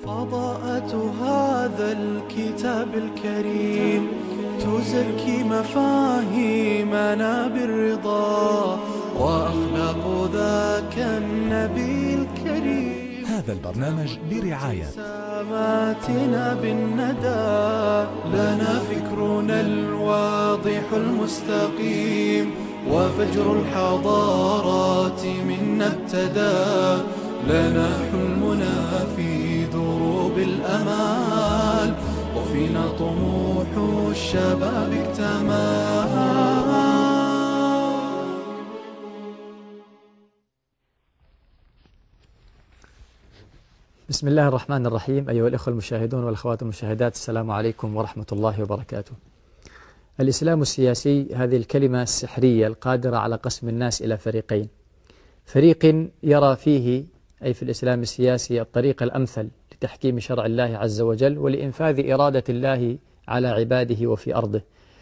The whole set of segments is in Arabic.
فضاءة هذا الكتاب الكريم تزكي مفاهيمنا بالرضا وأخلاق ذاك النبي الكريم. هذا البرنامج برعاية ساماتنا بالندى لنا فكرنا الواضح المستقيم وفجر الحضارات منا ابتدى لنا حلمنا في دروب الأمال وفينا طموح الشباب اكتمل. بسم الله الرحمن الرحيم. أيها الإخوة المشاهدون والأخوات المشاهدات، السلام عليكم ورحمة الله وبركاته. الإسلام السياسي، هذه الكلمة السحرية القادرة على قسم الناس إلى فريقين: فريق يرى فيه، أي في الإسلام السياسي، الطريق الأمثل لتحكيم شرع الله عز وجل ولإنفاذ إرادة الله على عباده وفي أرضه،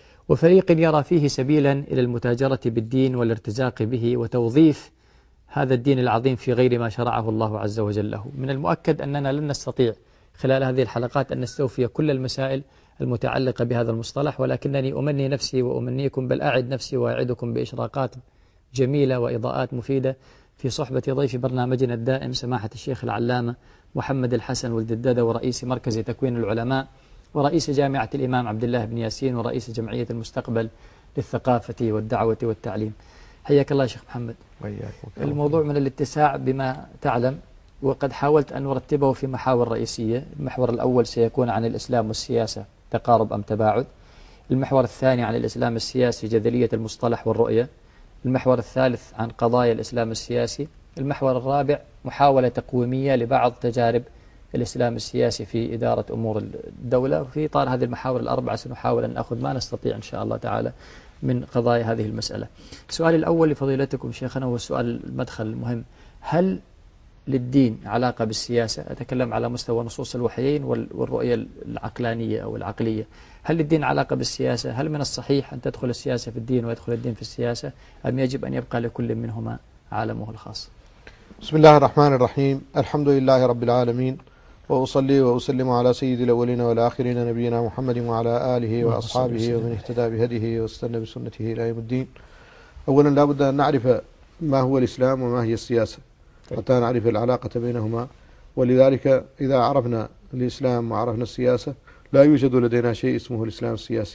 وفريق يرى فيه سبيلا إلى المتاجرة بالدين والارتزاق به وتوظيف هذا الدين العظيم في غير ما شرعه الله عز وجل له. من المؤكد أننا لن نستطيع خلال هذه الحلقات أن نستوفي كل المسائل المتعلقة بهذا المصطلح، ولكنني أمني نفسي وأمنيكم، بل أعد نفسي وأعدكم بإشراقات جميلة وإضاءات مفيدة في صحبة ضيف برنامجنا الدائم سماحة الشيخ العلامة محمد الحسن ولد الدادة، ورئيس مركز تكوين العلماء، ورئيس جامعة الإمام عبد الله بن ياسين، ورئيس جمعية المستقبل للثقافة والدعوة والتعليم. حياك الله شيخ محمد. الموضوع من الاتساع بما تعلم، وقد حاولت أن أرتبه في محاور رئيسية. المحور الأول سيكون عن الإسلام والسياسة، تقارب أم تباعد. المحور الثاني عن الإسلام السياسي، جدلية المصطلح والرؤية. المحور الثالث عن قضايا الإسلام السياسي. المحور الرابع محاولة تقويمية لبعض تجارب الإسلام السياسي في إدارة أمور الدولة. وفي إطار هذه المحاور الأربعة سنحاول أن نأخذ ما نستطيع إن شاء الله تعالى من قضايا هذه المسألة. سؤالي الأول لفضيلتكم شيخنا هو السؤال المدخل المهم: هل للدين علاقة بالسياسة؟ أتكلم على مستوى نصوص الوحيين والرؤية العقلانية أو العقلية. هل للدين علاقة بالسياسة؟ هل من الصحيح أن تدخل السياسة في الدين ويدخل الدين في السياسة، أم يجب أن يبقى لكل منهما عالمه الخاص؟ بسم الله الرحمن الرحيم. الحمد لله رب العالمين، وأصلي وأسلم على سيد الأولين والآخرين نبينا محمد وعلى آله وأصحابه ومن اهتدى بهديه واستنى بسنته إلى يوم الدين. أولا لا بد أن نعرف ما هو الإسلام وما هي السياسة حتى نعرف العلاقة بينهما، ولذلك إذا عرفنا الإسلام وعرفنا السياسة لا يوجد لدينا شيء اسمه الإسلام السياسي،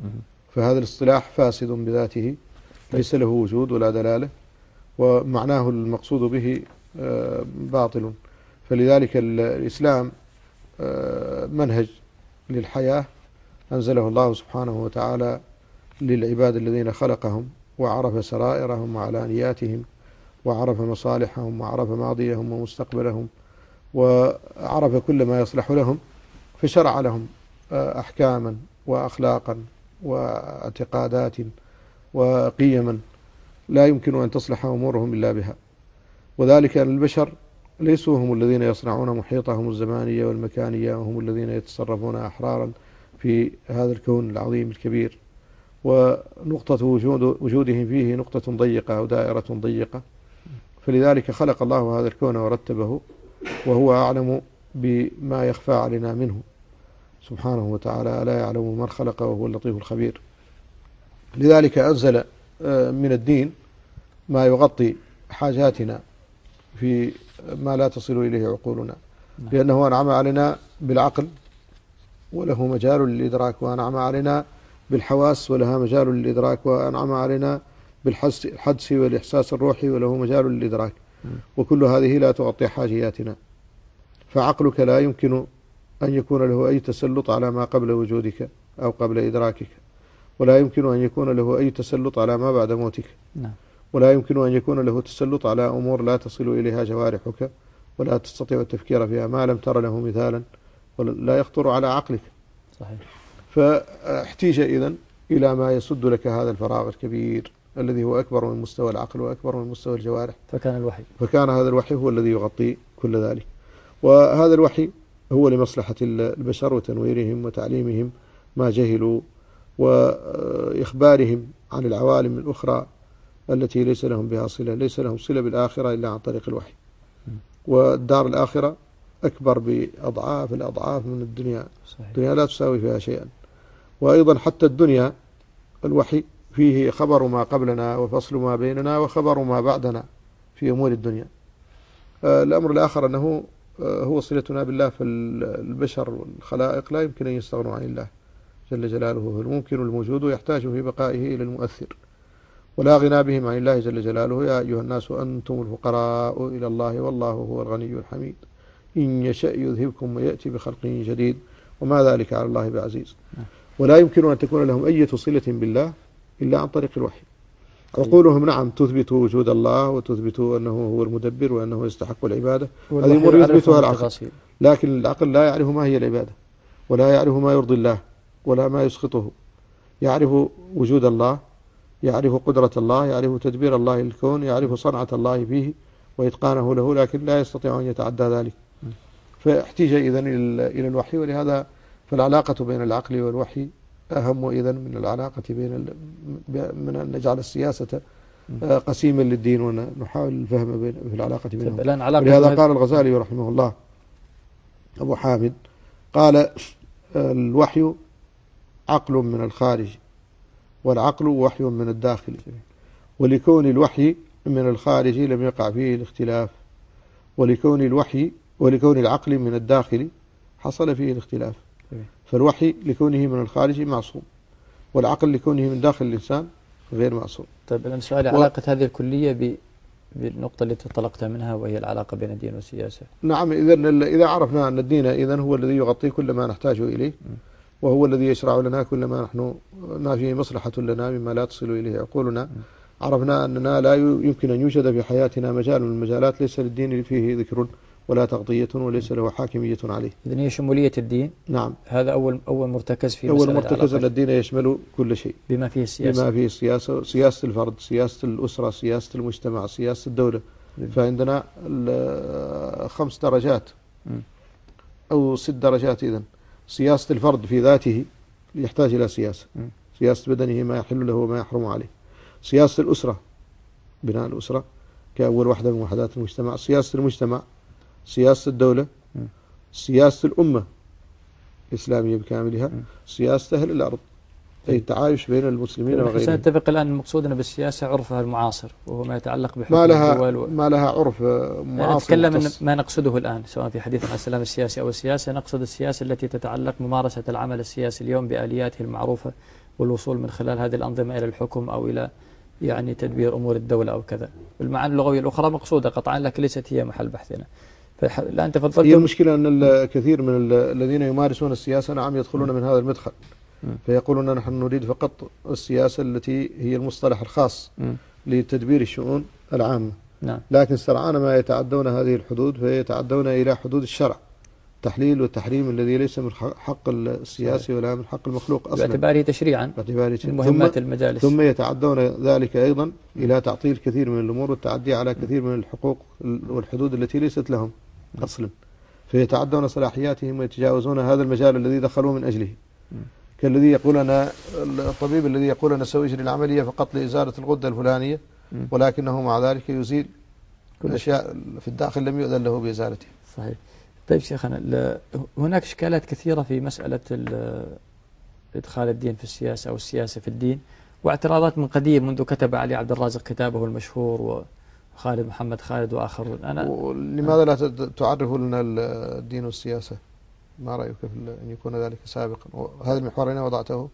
فهذا الاصطلاح فاسد بذاته ليس له وجود ولا دلالة، ومعناه المقصود به باطل. فلذلك الإسلام منهج للحياة أنزله الله سبحانه وتعالى للعباد الذين خلقهم، وعرف سرائرهم وعلانياتهم، وعرف مصالحهم، وعرف ماضيهم ومستقبلهم، وعرف كل ما يصلح لهم، فشرع لهم أحكاما وأخلاقا واعتقادات وقيما لا يمكن أن تصلح أمورهم إلا بها. وذلك أن البشر ليسوا هم الذين يصنعون محيطهم الزمانية والمكانية، وهم الذين يتصرفون أحرارا في هذا الكون العظيم الكبير، ونقطة وجودهم فيه نقطة ضيقة أو دائرة ضيقة. فلذلك خلق الله هذا الكون ورتبه، وهو أعلم بما يخفى علينا منه سبحانه وتعالى، لا يعلم من خلق وهو اللطيف الخبير. لذلك أنزل من الدين ما يغطي حاجاتنا في ما لا تصل إليه عقولنا، لأنه أنعم علينا بالعقل وله مجال للإدراك، وأنعم علينا بالحواس ولها مجال للإدراك، وأنعم علينا بالحدس والإحساس الروحي وله مجال للإدراك، وكل هذه لا تغطي حاجياتنا. فعقلك لا يمكن أن يكون له أي تسلط على ما قبل وجودك أو قبل إدراكك، ولا يمكن أن يكون له أي تسلط على ما بعد موتك، ولا يمكن أن يكون له تسلط على أمور لا تصل إليها جوارحك ولا تستطيع التفكير فيها، ما لم تر له مثالا ولا يخطر على عقلك. صحيح. فاحتيج إذن إلى ما يسد لك هذا الفراغ الكبير الذي هو أكبر من مستوى العقل وأكبر من مستوى الجوارح، فكان هذا الوحي هو الذي يغطي كل ذلك. وهذا الوحي هو لمصلحة البشر وتنويرهم وتعليمهم ما جهلوا، وإخبارهم عن العوالم الأخرى التي ليس لهم بها صلة، ليس لهم صلة بالآخرة إلا عن طريق الوحي. والدار الآخرة أكبر بأضعاف الأضعاف من الدنيا. صحيح. الدنيا لا تساوي فيها شيئا. وأيضا حتى الدنيا الوحي فيه خبر ما قبلنا وفصل ما بيننا وخبر ما بعدنا في أمور الدنيا. الأمر الآخر أنه هو صلتنا بالله، فالبشر والخلائق لا يمكن أن يستغنوا عن الله جل جلاله، هو الممكن الموجود ويحتاج في بقائه إلى المؤثر، ولا غنى بهم عن الله جل جلاله. يا أيها الناس أنتم الفقراء إلى الله والله هو الغني الحميد إن يشأ يذهبكم ويأتي بخلق جديد وما ذلك على الله بعزيز. ولا يمكن أن تكون لهم أي صلة بالله إلا عن طريق الوحي. عقولهم نعم تثبت وجود الله وتثبت أنه هو المدبر وأنه يستحق العبادة، هذه أمور يثبتها العقل، لكن العقل لا يعرف ما هي العبادة ولا يعرف ما يرضي الله ولا ما يسخطه. يعرف وجود الله، يعرف قدرة الله، يعرف تدبير الله للكون، يعرف صنعة الله فيه وإتقانه له، لكن لا يستطيع أن يتعدى ذلك. فاحتاج إذن إلى الوحي، ولهذا فالعلاقة بين العقل والوحي أهم إذن من العلاقة من أن نجعل السياسة قسيما للدين ونحاول الفهم في العلاقة بينهم. ولهذا قال الغزالي رحمه الله أبو حامد قال الوحي عقل من الخارج والعقل وحي من الداخل، ولكون الوحي من الخارج لم يقع فيه الاختلاف، ولكون العقل من الداخل حصل فيه الاختلاف. فالوحي لكونه من الخارج معصوم، والعقل لكونه من داخل الإنسان غير معصوم. طيب الآن سؤالي علاقة هذه الكلية بالنقطة التي انطلقت منها، وهي العلاقة بين الدين والسياسة. نعم، إذا عرفنا أن الدين إذن هو الذي يغطي كل ما نحتاج إليه، وهو الذي يشرع لنا كل ما ما فيه مصلحة لنا مما لا تصل إليه عقولنا. عرفنا أننا لا يمكن أن يوجد في حياتنا مجال من المجالات ليس للدين فيه ذكر ولا تغطية وليس له حاكمية عليه. إذن هي شمولية الدين. نعم، هذا أول مرتكز في أول مرتكز أن الدين يشمل كل شيء بما فيه السياسة، بما فيه السياسة، سياسة الفرد، سياسة الأسرة، سياسة المجتمع، سياسة الدولة. فعندنا 5 درجات أو 6 درجات. إذن سياسة الفرد في ذاته يحتاج إلى سياسة، سياسة بدنه ما يحل له وما يحرم عليه. سياسة الأسرة، بناء الأسرة كأول وحدة من وحدات المجتمع. سياسة المجتمع، سياسة الدولة، سياسة الأمة الإسلامية بكاملها، سياسة أهل الأرض، أي التعايش بين المسلمين وغيرهم. سنتفق الآن المقصود بالسياسة عرفها المعاصر، وهو ما يتعلق بحكم الدول ما لها عرف معاصر. نتكلم من ما نقصده الآن، سواء في حديث عن السلام السياسي أو السياسة، نقصد السياسة التي تتعلق ممارسة العمل السياسي اليوم بآلياته المعروفة، والوصول من خلال هذه الأنظمة إلى الحكم أو إلى تدبير أمور الدولة أو كذا. المعاني اللغوية الأخرى مقصودة قطعا، لكن ليست هي محل بحثنا. الآن تفضلتم. هي المشكلة أن الكثير من الذين يمارسون السياسة نعم يدخلون من هذا المدخل، فيقولون نحن نريد فقط السياسة التي هي المصطلح الخاص لتدبير الشؤون العامة. نعم. لكن سرعان ما يتعدون هذه الحدود، فيتعدون إلى حدود الشرع، التحليل والتحريم الذي ليس من حق السياسي ولا من حق المخلوق أصلا، باعتباره تشريعا من مهمات المجالس. ثم يتعدون ذلك أيضا إلى تعطيل كثير من الأمور والتعدي على كثير من الحقوق والحدود التي ليست لهم أصلا، فيتعدون صلاحياتهم ويتجاوزون هذا المجال الذي دخلوا من أجله. كالذي يقول أنا الطبيب الذي يقول أنا سأجري العملية فقط لإزالة الغدة الفلانية، ولكنه مع ذلك يزيل كل أشياء في الداخل لم يؤذن له بإزالتها. صحيح. طيب شيخنا، هناك إشكالات كثيرة في مسألة إدخال الدين في السياسة أو السياسة في الدين، واعتراضات من قديم منذ كتب علي عبد الرازق كتابه المشهور وخالد محمد خالد وآخرون. لماذا لا تعرف لنا الدين والسياسة؟ ما رأيك في أن يكون ذلك سابقا؟ هذا المحور أين وضعته؟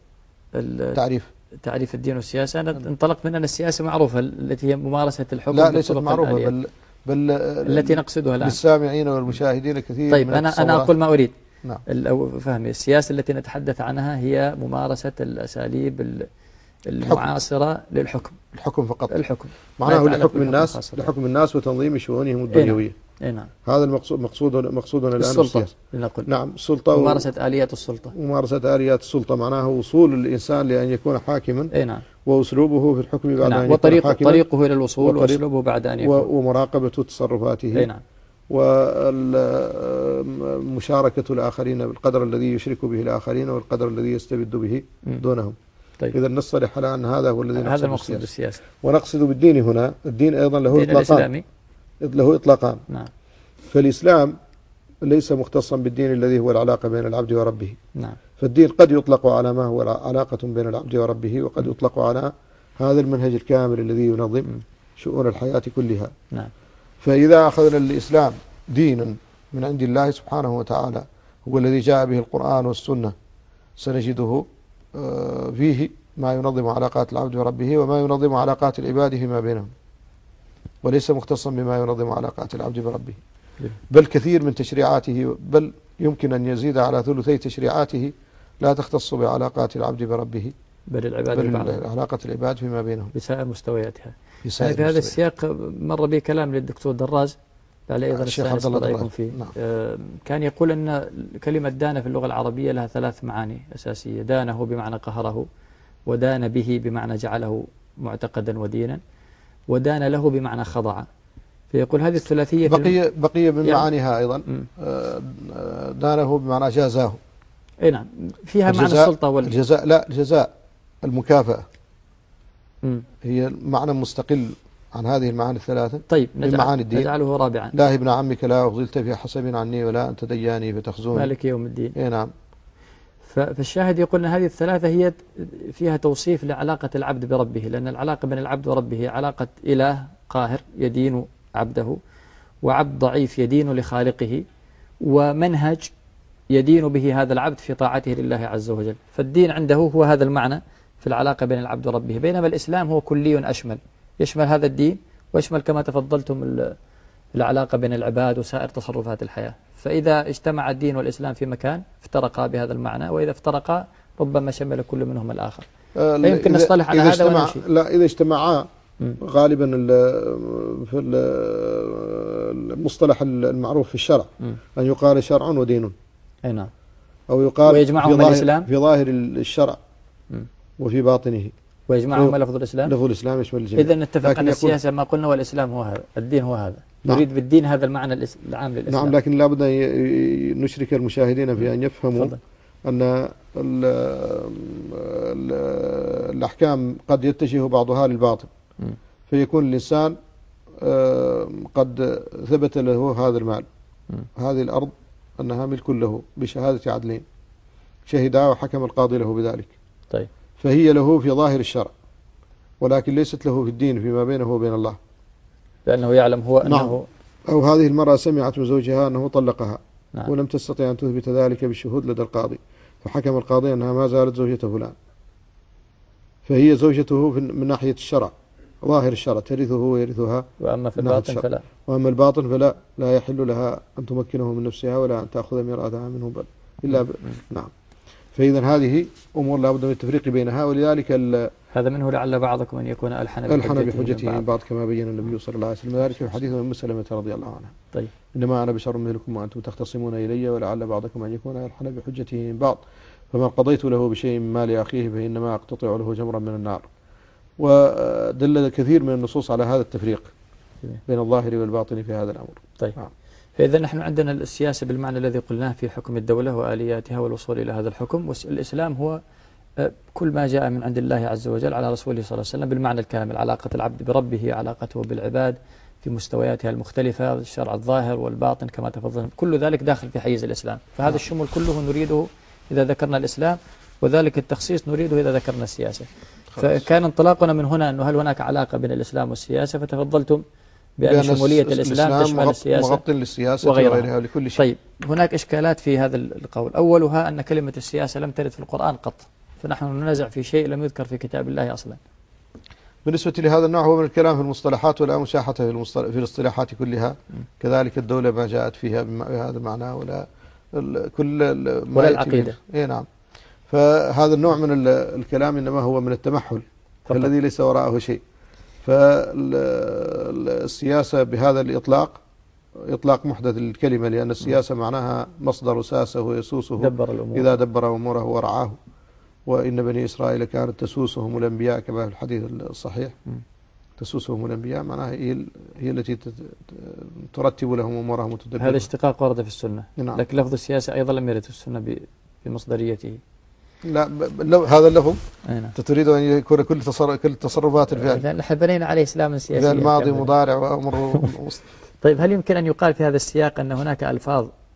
تعريف الدين والسياسة. أنا انطلقت من أن السياسة معروفة التي هي ممارسة الحكم. لا، ليست معروفة، بل التي نقصدها الآن للسامعين والمشاهدين كثير. طيب أنا أقول ما أريد. نعم. فهمي السياسة التي نتحدث عنها هي ممارسة الأساليب المعاصرة للحكم. الحكم فقط. الحكم معناه لحكم الناس وتنظيم شؤونهم الدنيوية. نعم. هذا مقصودنا الآن السلطة لنقل. نعم، السلطة ممارسة آليات السلطة. ممارسة آليات السلطة معناه وصول الإنسان لأن يكون حاكما. نعم. وأسلوبه في الحكم بعد أن يكون حاكما، وطريقه إلى الوصول وأسلوبه بعد أن يكون، ومراقبة تصرفاته. نعم. ومشاركة الآخرين بالقدر الذي يشرك به الآخرين والقدر الذي يستبد به دونهم. طيب. إذا نصطلح على أن هذا هو الذي هذا المقصود بالسياسة. ونقصد بالدين هنا الدين أيضا له إطلاقان. الإسلامي له إطلاقان. نعم. فالإسلام ليس مختصا بالدين الذي هو العلاقة بين العبد وربه. نعم. فالدين قد يطلق على ما هو علاقة بين العبد وربه، وقد يطلق على هذا المنهج الكامل الذي ينظم شؤون الحياة كلها. نعم. فإذا أخذنا الإسلام دينا من عند الله سبحانه وتعالى هو الذي جاء به القرآن والسنة، سنجده فيه ما ينظم علاقات العبد وربه وما ينظم علاقات العباد فيما بينهم، وليس مختصا بما ينظم علاقات العبد بربه، بل كثير من تشريعاته، بل يمكن أن يزيد على ثلثي تشريعاته لا تختص بعلاقات العبد بربه، بل علاقة العباد فيما بينهم بسائر مستوياتها. في هذا السياق مر بي كلام للدكتور دراز على أيضا الشيخ عبد الله فيه. كان يقول أن كلمة دان في اللغة العربية لها 3 معاني أساسية: دانه بمعنى قهره، ودان به بمعنى جعله معتقدا ودينا، ودان له بمعنى خضع. فيقول هذه الثلاثية بقي من معانيها أيضا دانه بمعنى جازاه. اي نعم، فيها معنى السلطة الجزاء، لا الجزاء المكافأة هي معنى مستقل عن هذه المعاني الثلاثة. طيب نجعله رابعا: لا ابن عمك لا أفضلت في حسب عني ولا أنت دياني فتخزوني مالك يوم الدين. اي نعم. فالشاهد يقول أن هذه الثلاثة هي فيها توصيف لعلاقة العبد بربه، لأن العلاقة بين العبد وربه علاقة إله قاهر يدين عبده، وعبد ضعيف يدين لخالقه، ومنهج يدين به هذا العبد في طاعته لله عز وجل. فالدين عنده هو هذا المعنى في العلاقة بين العبد وربه، بينما الإسلام هو كلي أشمل، يشمل هذا الدين ويشمل كما تفضلتم العلاقة بين العباد وسائر تصرفات الحياة. فإذا اجتمع الدين والإسلام في مكان افترقا بهذا المعنى، وإذا افترقا ربما شمل كل منهم الآخر. يمكن نصطلح على هذا ونمشي. لا، إذا اجتمعا غالبا في المصطلح المعروف في الشرع أن يقال شرع ودين. أي نعم. أو يقال ويجمعهم الإسلام في ظاهر الشرع وفي باطنه، ويجمعهم لفظ الإسلام. لفظ الإسلام يشمل الجميع. إذا نتفق أن السياسة ما قلنا والإسلام هو هذا، الدين هو هذا. نعم. نريد بالدين هذا المعنى العام للإسلام. نعم، لكن لابد أن نشرك المشاهدين في أن يفهموا أن الأحكام قد يتجه بعضها للباطل، فيكون الإنسان قد ثبت له هذا المال، هذه الأرض أنها ملك له بشهادة عدلين شهدا وحكم القاضي له بذلك. طيب. فهي له في ظاهر الشرع، ولكن ليست له في الدين فيما بينه وبين الله، لأنه يعلم هو أنه نعم. أو هذه المرأة سمعت من زوجها أنه طلقها، نعم. ولم تستطيع أن تثبت ذلك بالشهود لدى القاضي، فحكم القاضي أنها ما زالت زوجة فلان، فهي زوجته من ناحية الشرع، ظاهر الشرع، ترثه ويرثها. وأما في الباطن فلا. وأما الباطن فلا، لا يحل لها أن تمكنه من نفسها ولا أن تأخذ ميراثها منه بل إلا نعم. فإذا هذه أمور لا بد من التفريق بينها، ولذلك هذا منه لعل بعضكم أن يكون ألحن بحجته من بعض كما بين النبي صلى الله عليه وسلم ذلك في حديث أم سلمة رضي الله عنها. طيب. إنما أنا بشر مثلكم وأنتم تختصمون إلي ولعل بعضكم أن يكون ألحن بحجته من بعض، فمن قضيت له بشيء من مال أخيه فإنما أقتطع له جمرا من النار. ودل كثير من النصوص على هذا التفريق بين الظاهر والباطن في هذا الأمر. طيب. فإذا نحن عندنا السياسة بالمعنى الذي قلناه في حكم الدولة وآلياتها والوصول إلى هذا الحكم، والإسلام هو كل ما جاء من عند الله عز وجل على رسوله صلى الله عليه وسلم بالمعنى الكامل، علاقة العبد بربه، علاقته بالعباد في مستوياتها المختلفة، الشرع الظاهر والباطن كما تفضل، كل ذلك داخل في حيز الإسلام. فهذا الشمول كله نريده إذا ذكرنا الإسلام، وذلك التخصيص نريده إذا ذكرنا السياسة. فكان انطلاقنا من هنا أنه هل هناك علاقة بين الإسلام والسياسة، فتفضلتم بأن شمولية الإسلام تشمل السياسة مغطي للسياسة وغيرها ولكل شيء. طيب، هناك إشكالات في هذا القول. أولها أن كلمة السياسة لم ترد في القرآن قط، فنحن ننازع في شيء لم يذكر في كتاب الله أصلا. بالنسبة لهذا النوع هو من الكلام في المصطلحات، ولا مشاحة في الاصطلاحات كلها. كذلك الدولة ما جاءت فيها بهذا المعنى، ولا ولا العقيدة. إيه نعم. فهذا النوع من الكلام إنما هو من التمحل الذي ليس وراءه شيء. فالسياسة بهذا الإطلاق إطلاق محدث للكلمة، لأن السياسة معناها مصدر ساسه ويسوسه إذا دبر أموره ورعاه، وإن بني إسرائيل كانت تسوسهم الأنبياء كما في الحديث الصحيح. تسوسهم الأنبياء معناها هي التي ترتب لهم أمورهم وتدبر. هذا اشتقاق ورد في السنة. نعم. لكن لفظ السياسة أيضا لم يرد في السنة بمصدريته. لا، هذا اللفظ تريد أن يكون كل تصرفات الفعل. نحن بنينا عليه إسلام سياسي، فعل ماضي مضارع وأمر. طيب، هل يمكن أن يقال في هذا السياق أن هناك ألفاظ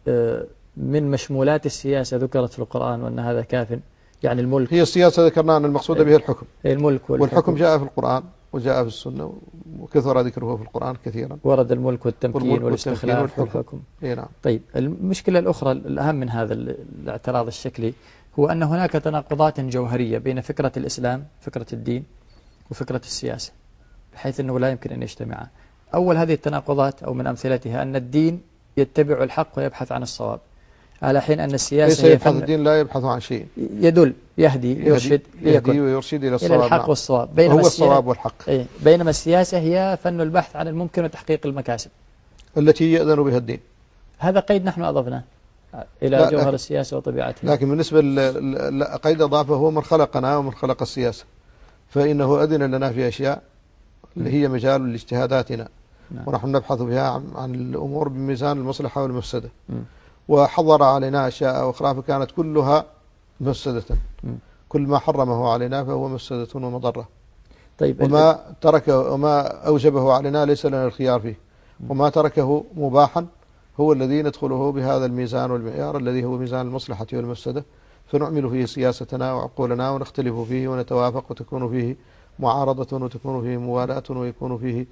من مشمولات السياسة ذكرت في القرآن وأن هذا كاف؟ يعني الملك، هي السياسة ذكرنا أن المقصود بها الحكم، الملك والحكم جاء في القرآن وجاء في السنة وكثر ذكره في القرآن كثيرا، ورد الملك والتمكين والاستخلاف والحكم. نعم. طيب المشكلة الأخرى الأهم من هذا الاعتراض الشكلي هو أن هناك تناقضات جوهرية بين فكرة الإسلام، فكرة الدين، وفكرة السياسة، بحيث أنه لا يمكن أن يجتمعا. أول هذه التناقضات أو من أمثلتها أن الدين يتبع الحق ويبحث عن الصواب، على حين أن السياسة ليس يبحث الدين، لا يبحث عن شيء، يدل، يهدي، يرشد، يهدي ويرشد إلى الصواب، إلى الحق والصواب، بينما هو الصواب والحق. بينما السياسة هي فن البحث عن الممكن وتحقيق المكاسب التي يأذن بها الدين. هذا قيد نحن أضفناه إلى جوهر السياسة وطبيعتها. لكن بالنسبة قيد أضافه هو من خلقنا ومن خلق السياسة، فإنه أذن لنا في أشياء اللي هي مجال لاجتهاداتنا، ونحن نبحث بها عن الأمور بميزان المصلحة والمفسدة، وحضر علينا أشياء أخرى فكانت كلها مفسدة. كل ما حرمه علينا فهو مفسدة ومضرة. طيب وما أوجبه علينا ليس لنا الخيار فيه، وما تركه مباحا هو الذي ندخله بهذا الميزان والمعيار الذي هو ميزان المصلحة والمفسدة، فنعمل فيه سياستنا وعقولنا ونختلف فيه ونتوافق، وتكون فيه معارضة وتكون فيه موالاة ويكون فيه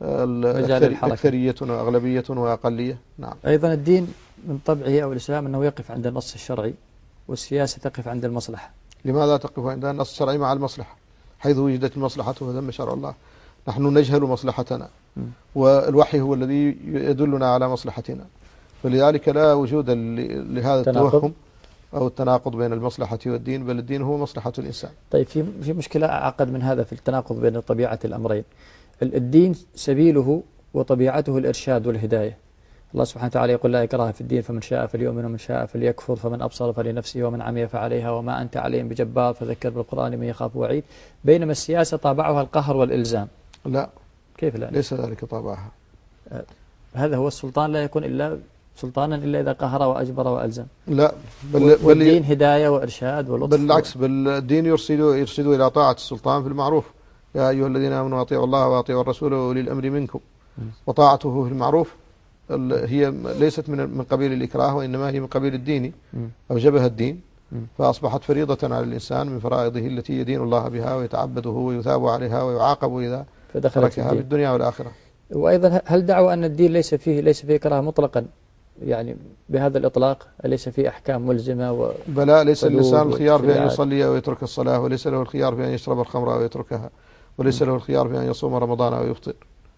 أكثرية وأغلبية وأقلية. نعم. أيضا الدين من طبعه أو الإسلام أنه يقف عند النص الشرعي، والسياسة تقف عند المصلحة. لماذا تقف عند النص الشرعي مع المصلحة؟ حيث وجدت المصلحة فثم شرع الله. نحن نجهل مصلحتنا، والوحي هو الذي يدلنا على مصلحتنا، فلذلك لا وجود لهذا التوهم أو التناقض بين المصلحة والدين، بل الدين هو مصلحة الإنسان. طيب في مشكلة أعقد من هذا في التناقض بين طبيعة الأمرين. الدين سبيله وطبيعته الإرشاد والهداية. الله سبحانه وتعالى يقول لا إكراه في الدين فمن شاء فليؤمن ومن شاء فليكفر، فمن أبصر فلنفسه ومن عمي فعليها وما أنت عليهم بجبار فذكر بالقرآن من يخاف وعيد. بينما السياسة طابعها القهر والإلزام. لا، كيف لا؟ ليس ذلك طابعها. هذا هو السلطان، لا يكون إلا سلطانا إلا إذا قهر وأجبر وألزم. لا، والدين هداية وإرشاد ولطف. بالعكس، بل الدين يرشد إلى طاعة السلطان في المعروف. يا أيها الذين آمنوا أطيعوا الله وأطيعوا الرسول وأولي الأمر منكم. وطاعته في المعروف هي ليست من قبيل الإكراه، وإنما هي من قبيل الدين، أوجبها الدين، فأصبحت فريضة على الإنسان من فرائضه التي يدين الله بها ويتعبده ويثاب عليها ويعاقب إذا تركها في الدنيا والآخرة. وأيضا هل دعوى أن الدين ليس فيه إكراه مطلقا، يعني بهذا الإطلاق ليس فيه أحكام ملزمة بلا، ليس الإنسان الخيار في أن يصلي ويترك الصلاة، وليس له الخيار في أن يشرب الخمر أو يتركها، وليس له الخيار في أن يصوم رمضان أو يفطر.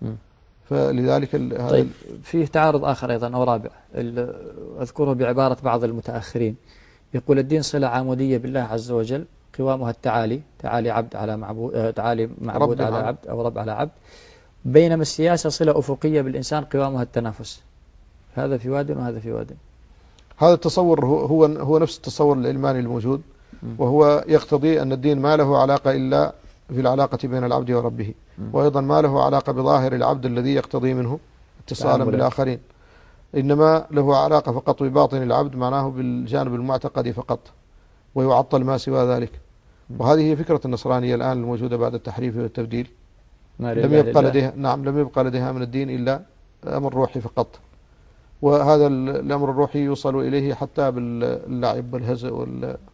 فلذلك طيب فيه تعارض آخر أيضا أو رابع أذكره بعبارة بعض المتأخرين، يقول الدين صلة عمودية بالله عز وجل قوامها التعالي، تعالي عبد على معبود، تعالي معبود على عبد أو رب على عبد، بينما السياسة صلة أفقية بالإنسان قوامها التنافس. هذا في واد وهذا في واد. هذا التصور هو نفس التصور العلماني الموجود، وهو يقتضي أن الدين ما له علاقة إلا في العلاقة بين العبد وربه، وأيضا ما له علاقة بظاهر العبد الذي يقتضي منه اتصالا بالآخرين، إنما له علاقة فقط بباطن العبد، معناه بالجانب المعتقدي فقط، ويعطل ما سوى ذلك. وهذه هي فكرة النصرانية الآن الموجودة بعد التحريف والتبديل. لم يبقى لديها من الدين إلا أمر روحي فقط، وهذا الأمر الروحي يوصل إليه حتى باللعب والهزء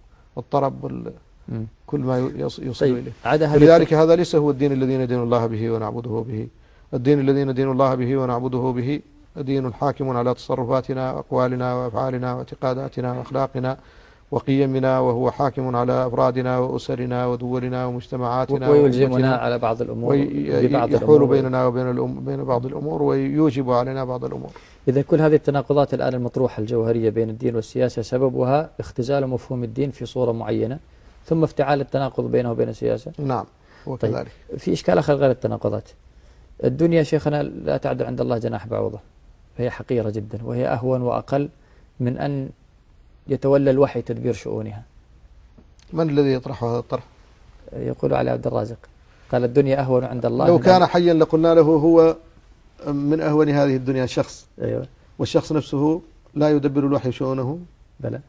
والطرب كل ما يوصل إليه. ولذلك هذا ليس هو الدين الذي ندين الله به ونعبده به. الدين الذي ندين الله به ونعبده به دين حاكم على تصرفاتنا وأقوالنا وأفعالنا واعتقاداتنا وأخلاقنا وقيمنا، وهو حاكم على أفرادنا وأسرنا ودولنا ومجتمعاتنا، ويلزمنا على بعض الأمور، ويحول بيننا وبين بعض الأمور، ويوجب علينا بعض الأمور. إذا كل هذه التناقضات الآن المطروحة الجوهرية بين الدين والسياسة سببها اختزال مفهوم الدين في صورة معينة، ثم افتعال التناقض بينه وبين السياسة. نعم، وكذلك. طيب في إشكال آخر غير التناقضات. الدنيا شيخنا لا تعد عند الله جناح بعوضة، فهي حقيرة جدا، وهي أهون وأقل من أن يتولى الوحي تدبير شؤونها. من الذي يطرح هذا الطرح؟ يقول علي عبد الرازق، قال الدنيا أهون عند الله. لو كان حيا لقلنا له هو من أهون هذه الدنيا شخص. أيوة. والشخص نفسه لا يدبر الوحي شؤونه. بلى.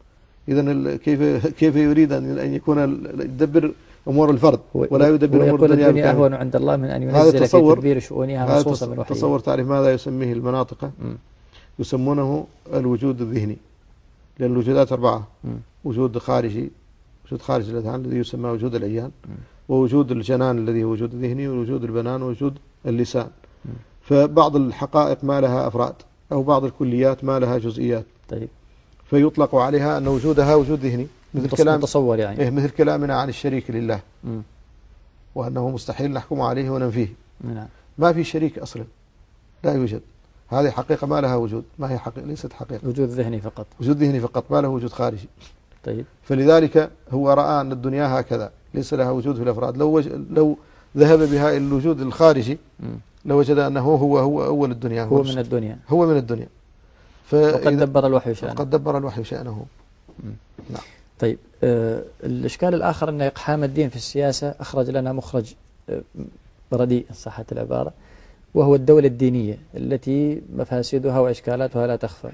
إذن كيف يريد أن يكون يدبر أمور الفرد ولا يدبر أمور الدنيا؟ الدنيا أهون عند الله من أن ينزل في تدبير شؤونها نصوصا من وحيه. تصور تعرف ماذا يسميه المناطق؟ يسمونه الوجود الذهني، لأن الوجودات 4: وجود خارجي، وجود خارج الأذهان الذي يسمى وجود العيان، ووجود الجنان الذي هو وجود ذهني، ووجود البنان، ووجود اللسان. فبعض الحقائق ما لها أفراد، أو بعض الكليات ما لها جزئيات. طيب. فيطلق عليها أن وجودها وجود ذهني، مثل كلام تصور يعني. مثل كلامنا عن الشريك لله، وأنه مستحيل نحكم عليه وننفيه. نعم. ما في شريك أصلا، لا يوجد. هذه حقيقة ما لها وجود، ما هي حقيقة، ليست حقيقة، وجود ذهني فقط. وجود ذهني فقط، ما له وجود خارجي. طيب. فلذلك هو رأى أن الدنيا هكذا، ليس لها وجود في الأفراد. لو ذهب بها إلى الوجود الخارجي لوجد أنه هو أول الدنيا، هو من الدنيا، هو من الدنيا. وقد دبر الوحي شأنه. وقد دبر الوحي شأنه. نعم. طيب. الإشكال الآخر أن إقحام الدين في السياسة أخرج لنا مخرج رديء إن صحت العبارة، وهو الدولة الدينية التي مفاسدها وإشكالاتها لا تخفى.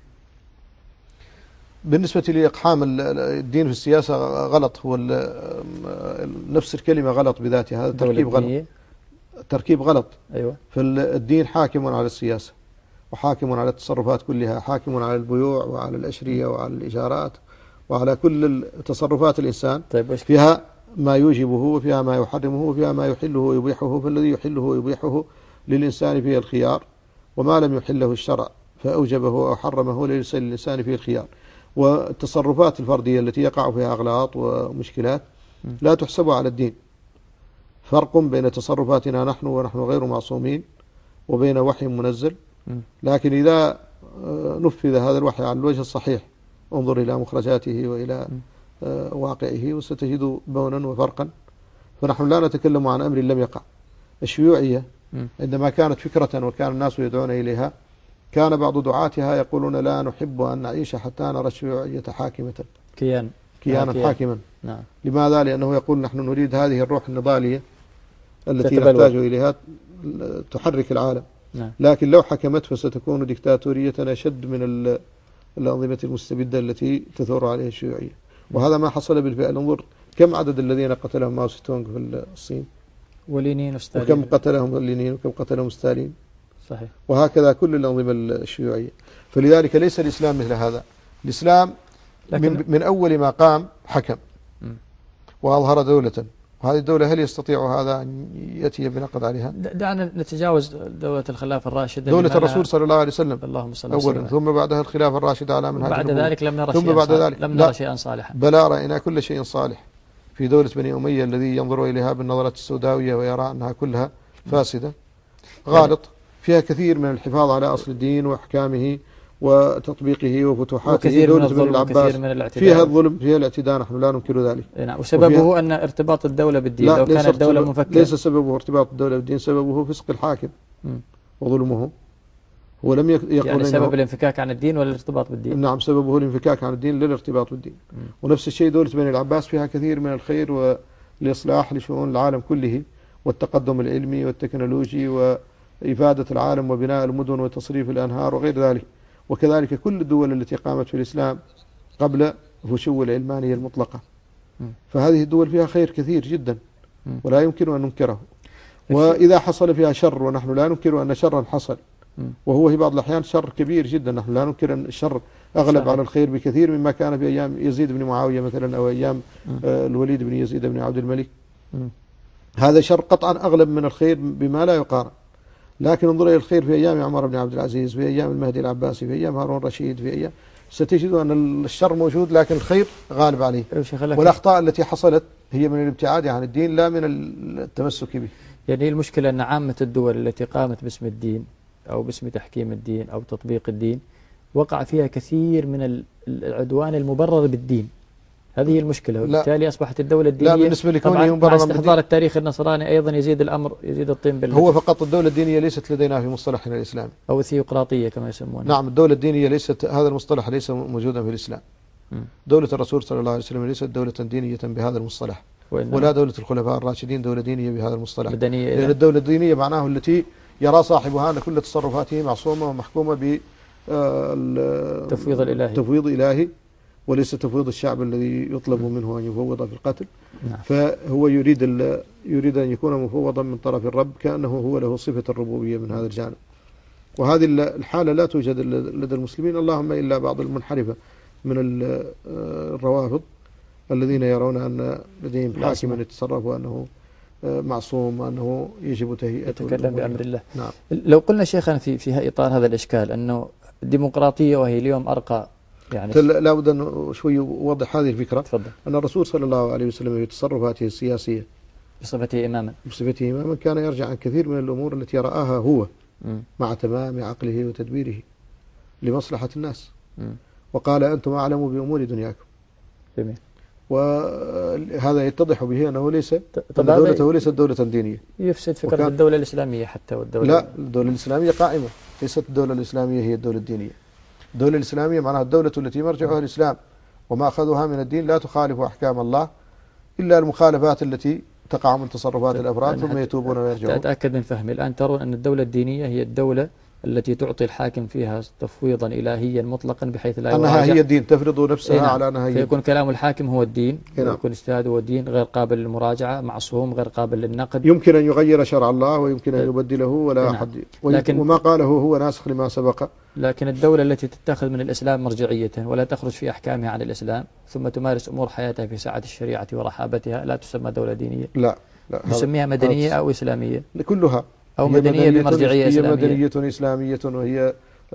بالنسبة لإقحام الدين في السياسة غلط، هو نفس الكلمة غلط بذاتها، هذا تركيب غلط، تركيب غلط. أيوة. فالدين حاكم على السياسة، وحاكم على التصرفات كلها، حاكم على البيوع وعلى الأشرية وعلى الإيجارات وعلى كل تصرفات الإنسان. طيب. فيها ما يوجبه وفيها ما يحرمه وفيها ما يحله ويبيحه، فالذي يحله ويبيحه للإنسان فيه الخيار، وما لم يحله الشرع فأوجبه أو حرمه ليس للإنسان فيه الخيار. والتصرفات الفردية التي يقع فيها أغلاط ومشكلات لا تحسب على الدين. فرق بين تصرفاتنا نحن ونحن غير معصومين، وبين وحي منزل. لكن إذا نفذ هذا الوحي على الوجه الصحيح، انظر إلى مخرجاته وإلى واقعه وستجد بونا وفرقا. فنحن لا نتكلم عن أمر لم يقع. الشيوعية عندما كانت فكرة وكان الناس يدعون إليها، كان بعض دعاتها يقولون لا نحب أن نعيش حتى نرى الشيوعية حاكمة، كيانا حاكما. نعم. لماذا؟ لأنه يقول نحن نريد هذه الروح النظالية التي نحتاج إليها تحرك العالم. نعم. لكن لو حكمت فستكون ديكتاتورية أشد من الأنظمة المستبدة التي تثور عليها الشيوعية. وهذا ما حصل بالفعل. انظر كم عدد الذين قتلهم ماو سي تونغ في الصين، ولينين وستالين، وكم قتلهم لينين، وكم قتلهم ستالين. صحيح. وهكذا كل الأنظمة الشيوعية. فلذلك ليس الإسلام مثل هذا. الإسلام من أول ما قام حكم وأظهر دولة، وهذه الدولة هل يستطيع هذا أن يأتي بنقض عليها؟ دعنا نتجاوز دولة الخلافة الراشدة، دولة الرسول صلى الله عليه وسلم اللهم صل أولا، ثم بعدها الخلافة الراشدة على منهاج بعد ذلك لم نرى ثم بعد ذلك لم نرى شيئا صالحا. بلى رأينا كل شيء صالح في دولة بني أمية الذي ينظر إليها بالنظرة السوداوية ويرى أنها كلها فاسدة غالط، فيها كثير من الحفاظ على أصل الدين وأحكامه وتطبيقه وفتوحاته. دولة بني العباس فيها الظلم، فيها الاعتداء، نحن لا ننكر ذلك. نعم. وسببه أن ارتباط الدولة بالدين، لو كانت الدولة مفكرة. ليس سببه ارتباط الدولة بالدين، سببه فسق الحاكم وظلمه. هو لم يقول يعني سبب الانفكاك عن الدين ولا الارتباط بالدين؟ نعم، سببه الانفكاك عن الدين للارتباط بالدين. ونفس الشيء دولة بني العباس فيها كثير من الخير والإصلاح لشؤون العالم كله، والتقدم العلمي والتكنولوجي وإفادة العالم وبناء المدن وتصريف الأنهار وغير ذلك. وكذلك كل الدول التي قامت في الإسلام قبل فشو العلمانية المطلقة. فهذه الدول فيها خير كثير جدا ولا يمكن أن ننكره. وإذا حصل فيها شر، ونحن لا ننكر أن شرا حصل، وهو في بعض الأحيان شر كبير جدا، نحن لا ننكر أن الشر أغلب على الخير بكثير مما كان في أيام يزيد بن معاوية مثلا، أو أيام الوليد بن يزيد بن عبد الملك. هذا شر قطعا أغلب من الخير بما لا يقارن. لكن انظر إلى الخير في أيام عمر بن عبد العزيز، في أيام المهدي العباسي، في أيام هارون الرشيد، في أيام ستجد أن الشر موجود لكن الخير غالب عليه. والأخطاء التي حصلت هي من الابتعاد عن الدين لا من التمسك به. يعني المشكلة أن عامة الدول التي قامت باسم الدين أو باسم تحكيم الدين أو تطبيق الدين وقع فيها كثير من العدوان المبرر بالدين. هذه المشكلة، وبالتالي أصبحت الدولة الدينية. لا، بالنسبة لكونه مع استحضار التاريخ النصراني أيضا يزيد الأمر، يزيد الطين بالله. هو فقط الدولة الدينية ليست لدينا في مصطلحنا الإسلامي، أو الثيوقراطية كما يسمونها. نعم، الدولة الدينية ليست، هذا المصطلح ليس موجودا في الإسلام. دولة الرسول صلى الله عليه وسلم ليست دولة دينية بهذا المصطلح، ولا دولة الخلفاء الراشدين دولة دينية بهذا المصطلح. لأن الدولة الدينية معناه التي يرى صاحبها أن كل تصرفاته معصومة ومحكومة بالتفويض الإلهي، وليس تفويض الشعب الذي يطلب منه أن يفوض في القتل. فهو يريد أن يكون مفوضا من طرف الرب، كأنه هو له صفة الربوبية من هذا الجانب. وهذه الحالة لا توجد لدى المسلمين، اللهم إلا بعض المنحرفة من الروافض الذين يرون أن لديهم حاكما يتصرف وأنه معصوم وأنه يجب تهيئته. يتكلم بأمر الله. نعم. لو قلنا شيخنا في إطار هذا الإشكال أنه الديمقراطية وهي اليوم أرقى يعني لا بد أن شوي يوضح هذه الفكرة. تفضل. أن الرسول صلى الله عليه وسلم في تصرفاته السياسية بصفته إماما كان يرجع عن كثير من الأمور التي رآها هو مع تمام عقله وتدبيره لمصلحة الناس. وقال أنتم أعلموا بأمور دنياكم. جميل. وهذا يتضح به أنه ليس دولته ليست دولة دينية. يفسد فكرة الدولة الإسلامية حتى لا، الدولة الإسلامية قائمة، ليست الدولة الإسلامية هي الدولة الدينية. الدولة الإسلامية معناها الدولة التي مرجعها الإسلام وما أخذوها من الدين لا تخالف أحكام الله إلا المخالفات التي تقع من تصرفات الأفراد ثم يتوبون ويرجعون. أتأكد من فهمي الآن ترون أن الدولة الدينية هي الدولة التي تعطي الحاكم فيها تفويضا إلهيا مطلقا بحيث لا أنها هي الدين، تفرض نفسها على أنها هي فيكون كلام الحاكم هو الدين ويكون اجتهاده هو الدين، غير قابل للمراجعة، معصوم، غير قابل للنقد. يمكن أن يغير شرع الله ويمكن أن يبدله ولا أحد وما قاله هو ناسخ لما سبق. لكن الدولة التي تتخذ من الإسلام مرجعية ولا تخرج في أحكامها عن الإسلام ثم تمارس أمور حياتها في سعة الشريعة ورحابتها لا تسمى دولة دينية. لا نسميها مدنية أو إسلامية كلها أو مدنية بمرجعية إسلامية. هي مدنية إسلامية وهي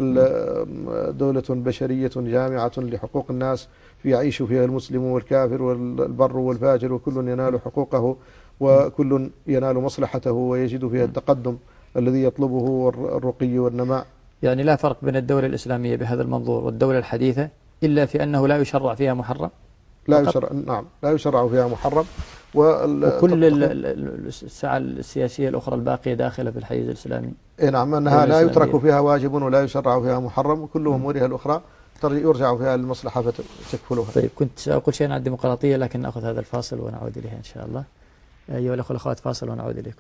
دولة بشرية جامعة لحقوق الناس يعيش فيها المسلم والكافر والبر والفاجر وكل ينال حقوقه وكل ينال مصلحته ويجد فيها التقدم الذي يطلبه الرقي والنماء. يعني لا فرق بين الدولة الإسلامية بهذا المنظور والدولة الحديثة إلا في أنه لا يشرع فيها محرم. لا يشرع، نعم، لا يشرع فيها محرم. وكل الساعة السياسية الأخرى الباقية داخلة في الحيز الإسلامي. نعم، أنها لا يترك فيها واجب ولا يشرع فيها محرم، وكل أمورها الأخرى يرجع فيها للمصلحة فتكفلها. طيب، كنت سأقول شيئا عن الديمقراطية لكن نأخذ هذا الفاصل ونعود إليه إن شاء الله. أيها الأخوة والأخوات، فاصل ونعود إليكم.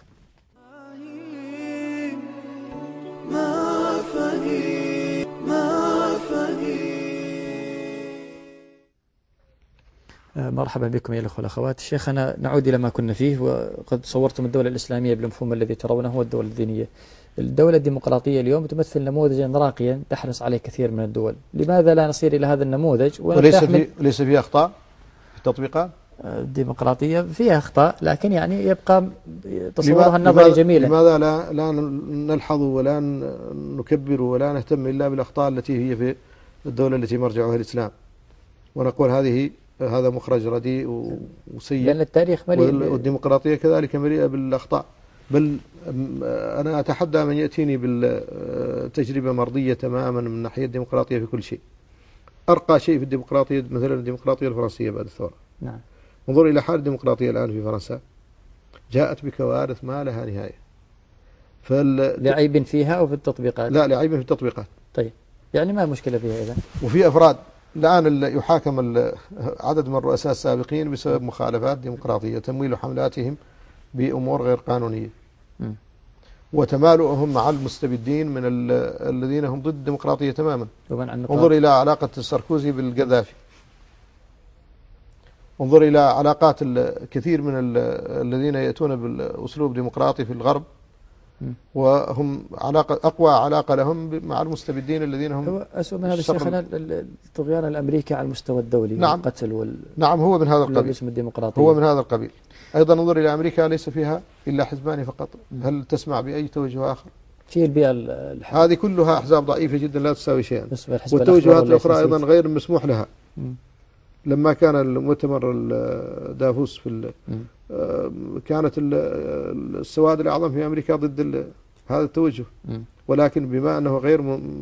مرحبا بكم يا الأخوة والأخوات. شيخنا، نعود إلى ما كنا فيه، وقد صورتم الدولة الإسلامية بالمفهوم الذي ترونه هو الدولة الدينية. الدولة الديمقراطية اليوم تمثل نموذجا راقيا تحرص عليه كثير من الدول. لماذا لا نصير إلى هذا النموذج وليس فيه أخطاء في التطبيقات؟ الديمقراطية فيها أخطاء لكن يعني يبقى تصورها النظري جميلا. لماذا لا نلحظ ولا نكبر ولا نهتم إلا بالأخطاء التي هي في الدولة التي مرجعها الإسلام ونقول هذا مخرج رديء وسيء؟ لأن التاريخ مليء والديمقراطية كذلك مليئة بالأخطاء. بل أنا أتحدى من يأتيني بالتجربة مرضية تماما من ناحية الديمقراطية في كل شيء. أرقى شيء في الديمقراطية مثلا الديمقراطية الفرنسية بعد الثورة. نعم. انظر إلى حال الديمقراطية الآن في فرنسا، جاءت بكوارث ما لها نهاية. لعيب فيها أو في التطبيقات؟ لا، لعيب في التطبيقات. طيب، يعني ما المشكلة فيها إذا؟ وفي أفراد الآن يحاكم عدد من الرؤساء السابقين بسبب مخالفات ديمقراطية، تمويل حملاتهم بأمور غير قانونية وتمالؤهم مع المستبدين من الذين هم ضد الديمقراطية تماما. انظر إلى علاقة ساركوزي بالقذافي، انظر إلى علاقات الكثير من الذين يأتون بالأسلوب ديمقراطي في الغرب وهم أقوى علاقة لهم مع المستبدين الذين هم. هو أسوأ من هذا شيخنا الطغيان الأمريكي على المستوى الدولي. نعم. والقتل نعم، هو من هذا القبيل. هو من هذا القبيل. أيضا انظر إلى أمريكا، ليس فيها إلا حزبان فقط. هل تسمع بأي توجه آخر؟ في البيئة هذه كلها أحزاب ضعيفة جدا لا تساوي شيئا، والتوجهات الأخرى أيضا غير مسموح لها. لما كان المؤتمر دافوس في كانت السواد الأعظم في أمريكا ضد هذا التوجه، ولكن بما أنه غير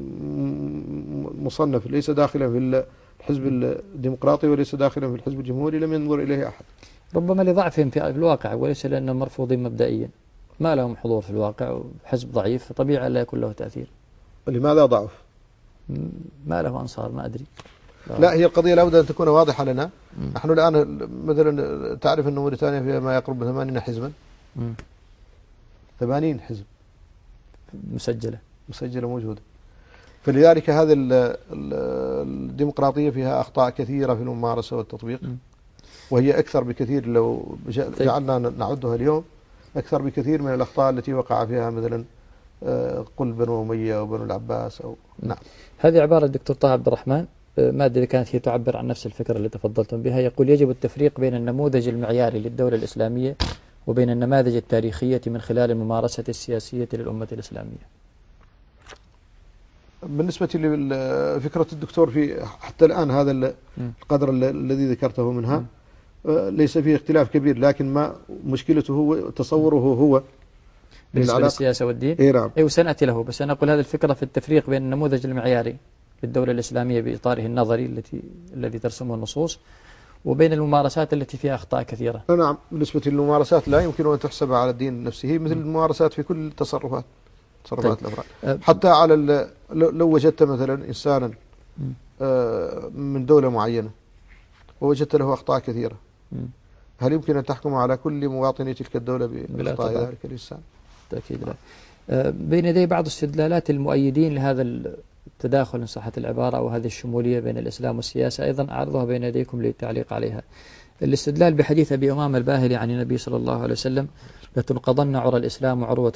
مصنف، ليس داخلا في الحزب الديمقراطي وليس داخلا في الحزب الجمهوري، لم ينظر إليه أحد. ربما لضعفهم في الواقع وليس لأنهم مرفوضين مبدئيا، ما لهم حضور في الواقع، وحزب ضعيف فطبيعي لا يكون له تأثير. لماذا ضعف؟ ما له أنصار، ما أدري. لا، هي القضية لابد أن تكون واضحة لنا. نحن الآن مثلا تعرف أن موريتانيا فيها ما يقرب من 80 حزبا. 80 حزب مسجلة موجودة. فلذلك هذه الديمقراطية فيها أخطاء كثيرة في الممارسة والتطبيق، وهي أكثر بكثير لو جعلنا نعدها اليوم أكثر بكثير من الأخطاء التي وقع فيها مثلا قل بنو أمية أو بنو العباس أو نعم. هذه عبارة الدكتور طه عبد الرحمن، ما أدري كانت هي تعبر عن نفس الفكرة اللي تفضلتم بها. يقول يجب التفريق بين النموذج المعياري للدولة الإسلامية وبين النماذج التاريخية من خلال الممارسة السياسية للأمة الإسلامية. بالنسبة لفكرة الدكتور في حتى الآن هذا القدر الذي ذكرته منها ليس فيه اختلاف كبير، لكن ما مشكلته هو تصوره هو بالنسبة للسياسة والدين. إيه نعم. أي وسنأتي له، بس أنا أقول هذه الفكرة في التفريق بين النموذج المعياري للدولة الإسلامية بإطاره النظري الذي ترسمه النصوص وبين الممارسات التي فيها أخطاء كثيرة. نعم. بالنسبة للممارسات لا يمكن أن تحسب على الدين نفسه مثل الممارسات في كل تصرفات الأفراد. حتى على لو وجدت مثلا إنسانا من دولة معينة ووجدت له أخطاء كثيرة، هل يمكن أن تحكم على كل مواطني تلك الدولة بأخطاء ذلك الإنسان؟ تأكيد لا. بين يدي بعض استدلالات المؤيدين لهذا التداخل إن صحت العبارة أو هذه الشمولية بين الإسلام والسياسة، أيضا أعرضها بين يديكم للتعليق عليها. الاستدلال بحديث أبي أمامة الباهلي عن النبي صلى الله عليه وسلم: لتنقضن عرى الإسلام عروة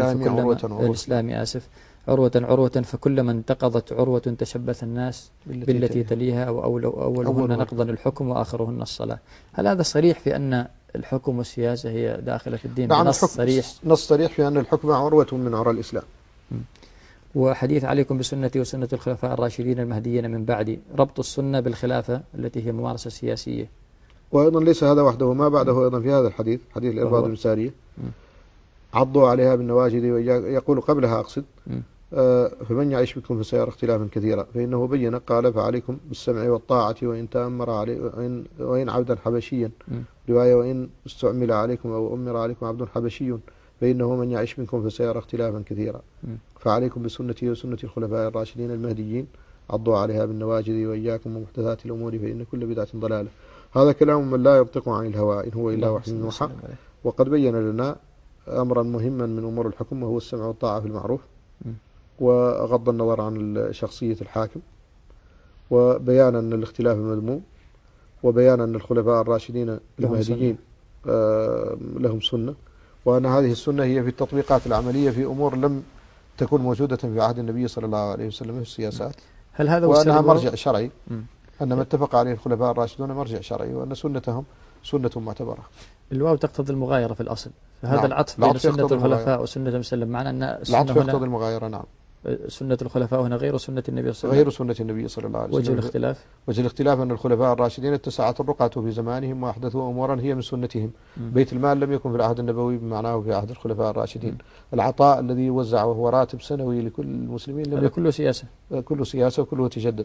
عروة فكلما انتقضت عروة تشبث الناس بالتي تليها أولهن نقضا الحكم وآخرهن الصلاة. هل هذا صريح في أن الحكم والسياسة هي داخلة في الدين؟ نعم، نص صريح في أن الحكم عروة من عرى الإسلام. وحديث عليكم بسنتي وسنة الخلفاء الراشدين المهديين من بعدي، ربط السنة بالخلافة التي هي ممارسة سياسية. وأيضا ليس هذا وحده، ما بعده أيضا في هذا الحديث، حديث الإرباض بن سارية: عضوا عليها بالنواجذ، ويقول قبلها أقصد فمن يعيش بكم فسيرى اختلافا كثيرا، فإنه بين قال: فعليكم بالسمع والطاعة وإن تأمر وإن عبدا حبشيا، رواية وإن استعمل عليكم أو أمر عليكم عبد حبشي فإنه من يعيش منكم فسيرى اختلافا كثيرا، فعليكم بسنتي وسنة الخلفاء الراشدين المهديين، عضوا عليها بالنواجذ وإياكم ومحدثات الأمور فإن كل بدعة ضلالة. هذا كلام من لا ينطق عن الهوى إن هو إلا وحي يوحى. وقد بين لنا أمرا مهما من أمور الحكم، وهو السمع والطاعة في المعروف، وغض النظر عن شخصية الحاكم، وبيان أن الاختلاف مذموم، وبيان أن الخلفاء الراشدين المهديين لهم سنة، وأن هذه السنة هي في التطبيقات العملية في أمور لم تكن موجودة في عهد النبي صلى الله عليه وسلم في السياسات، هل هذا وأنها مرجع شرعي، أن ما اتفق عليه الخلفاء الراشدون مرجع شرعي، وأن سنتهم سنة معتبرة. الواو تقتضي المغايرة في الأصل، فهذا نعم. العطف بين سنة الخلفاء وسنة مسلم، معنى أن العطف يقتضي المغايرة. نعم. سنة الخلفاء هنا غير سنة النبي صلى الله عليه وسلم، غير سنة النبي صلى الله عليه وسلم. وجه الاختلاف أن الخلفاء الراشدين اتسعت الرقعة في زمانهم وأحدثوا أمورا هي من سنتهم. بيت المال لم يكن في العهد النبوي بمعناه في عهد الخلفاء الراشدين. العطاء الذي يوزع وهو راتب سنوي لكل المسلمين هذا كله سياسة، كله سياسة وكله تجدد.